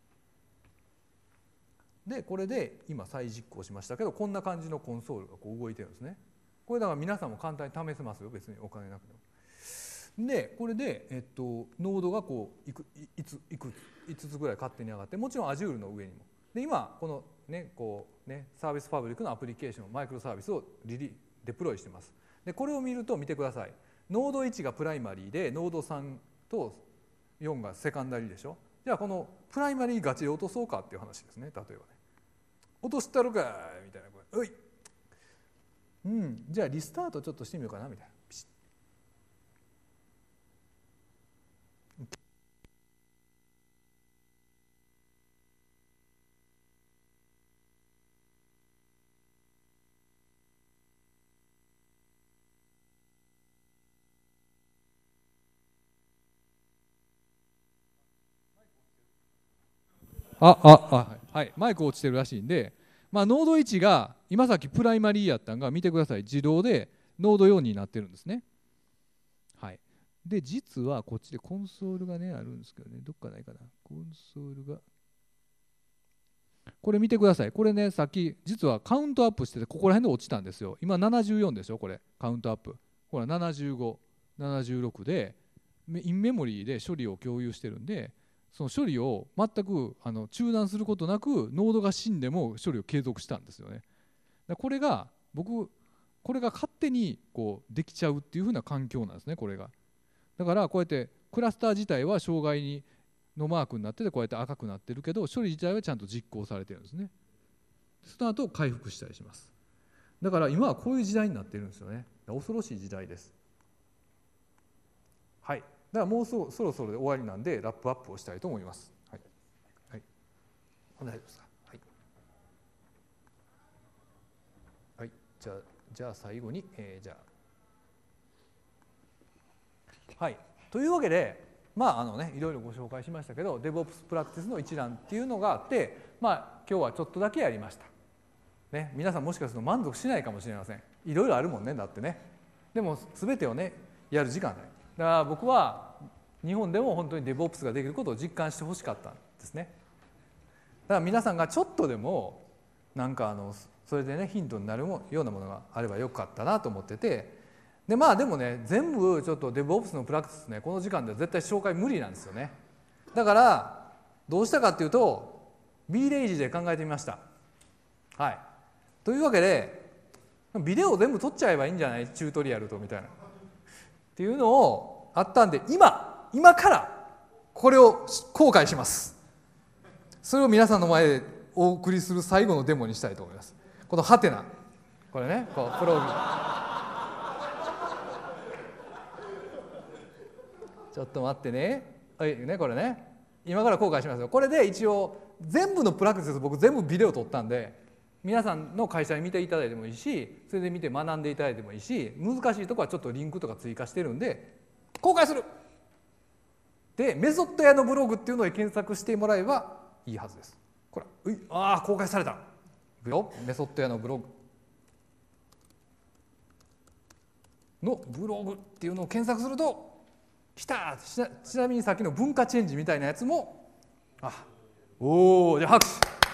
[SPEAKER 1] でこれで今再実行しましたけど、こんな感じのコンソールが動いてるんですね。これだから皆さんも簡単に試せますよ、別にお金なくても。でこれで、ノードが5つぐらい勝手に上がって、もちろん Azure の上にも。で今このサービスファブリックのアプリケーションマイクロサービスをデプロイしてます。でこれを見ると見てください。ノード1がプライマリーでノード3と4がセカンダリーでしょ。じゃあこのプライマリーガチで落とそうかっていう話ですね。例えばね、落としたるかいみたいな、おい、じゃあリスタートちょっとしてみようかなみたいな。はい、マイク落ちてるらしいんで、ノード1が今さっきプライマリーやったんが、見てください、自動でノード4になってるんですね。はい、で実はこっちでコンソールがねあるんですけどね、どっかないかな、コンソールがこれ見てください。これねさっき実はカウントアップしててここら辺で落ちたんですよ。今74でしょ、これカウントアップ、ほら75、76でインメモリーで処理を共有してるんで、その処理を全く中断することなくノードが死んでも処理を継続したんですよね。これが勝手にできちゃうっていう風な環境なんですね、これが。だからこうやってクラスター自体は障害のマークになっててこうやって赤くなってるけど、処理自体はちゃんと実行されてるんですね。その後回復したりします。だから今はこういう時代になってるんですよね。恐ろしい時代です。はい、だからもうそろそろで終わりなんでラップアップをしたいと思います。はい、はい、大丈夫ですか。はい、はい、じゃあ最後に、はい、というわけでいろいろご紹介しましたけど DevOps プラクティスの一覧っていうのがあって、今日はちょっとだけやりました、ね、皆さんもしかすると満足しないかもしれません。いろいろあるもんね、だってね。でも全てをねやる時間ない。だから僕は日本でも本当に DevOps ができることを実感してほしかったんですね。だから皆さんがちょっとでもそれでねヒントになるようなものがあればよかったなと思ってて、でもね全部ちょっと DevOps のプラクティスねこの時間では絶対紹介無理なんですよね。だからどうしたかっていうと B レイジで考えてみました。はい、というわけでビデオを全部撮っちゃえばいいんじゃない、チュートリアルとみたいなっていうのをあったんで、今からこれを公開します。それを皆さんの前でお送りする最後のデモにしたいと思います。このハテナ、これね、プログちょっと待ってね、これね今から公開しますよ。これで一応全部のプラクティス僕全部ビデオ撮ったんで、皆さんの会社に見ていただいてもいいし、それで見て学んでいただいてもいいし、難しいところはちょっとリンクとか追加してるんで公開する。でメソッド屋のブログっていうので検索してもらえばいいはずです。これ公開されたメソッド屋のブログのブログっていうのを検索すると来た。ちなみにさっきの文化チェンジみたいなやつもじゃあ拍手。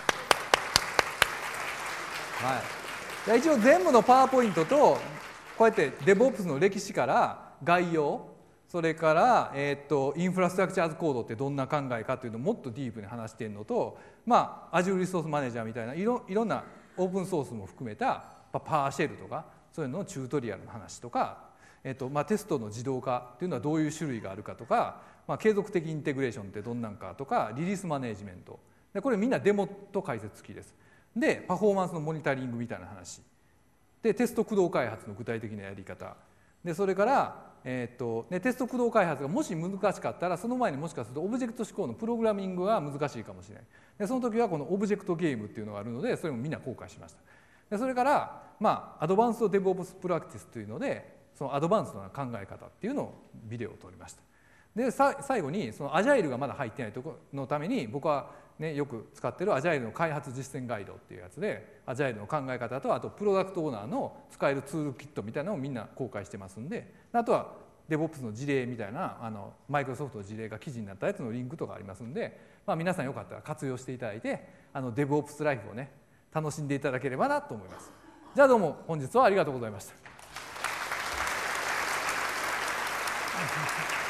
[SPEAKER 1] はい、一応全部のパワーポイントとこうやって DevOps の歴史から概要、それから、インフラストラクチャーズコードってどんな考えかというのをもっとディープに話しているのと、Azure リソースマネージャーみたいないろんなオープンソースも含めたパワーシェルとかそういうののチュートリアルの話とか、テストの自動化っていうのはどういう種類があるかとか、 継続的インテグレーションってどんなんかとか、リリースマネジメントで、これみんなデモと解説付きです。でパフォーマンスのモニタリングみたいな話で、テスト駆動開発の具体的なやり方で、それから、テスト駆動開発がもし難しかったら、その前にもしかするとオブジェクト指向のプログラミングが難しいかもしれない。でその時はこのオブジェクトゲームっていうのがあるので、それもみんな公開しました。でそれから、アドバンストデブオプスプラクティスというので、そのアドバンストな考え方っていうのをビデオを撮りました。で最後にそのアジャイルがまだ入ってないところのために、僕は、よく使ってるアジャイルの開発実践ガイドっていうやつで、アジャイルの考え方と、あとプロダクトオーナーの使えるツールキットみたいなのをみんな公開してますんで、あとは DevOps の事例みたいなマイクロソフトの事例が記事になったやつのリンクとかありますんで、皆さんよかったら活用していただいて、DevOps ライフをね楽しんでいただければなと思います。じゃあどうも本日はありがとうございました。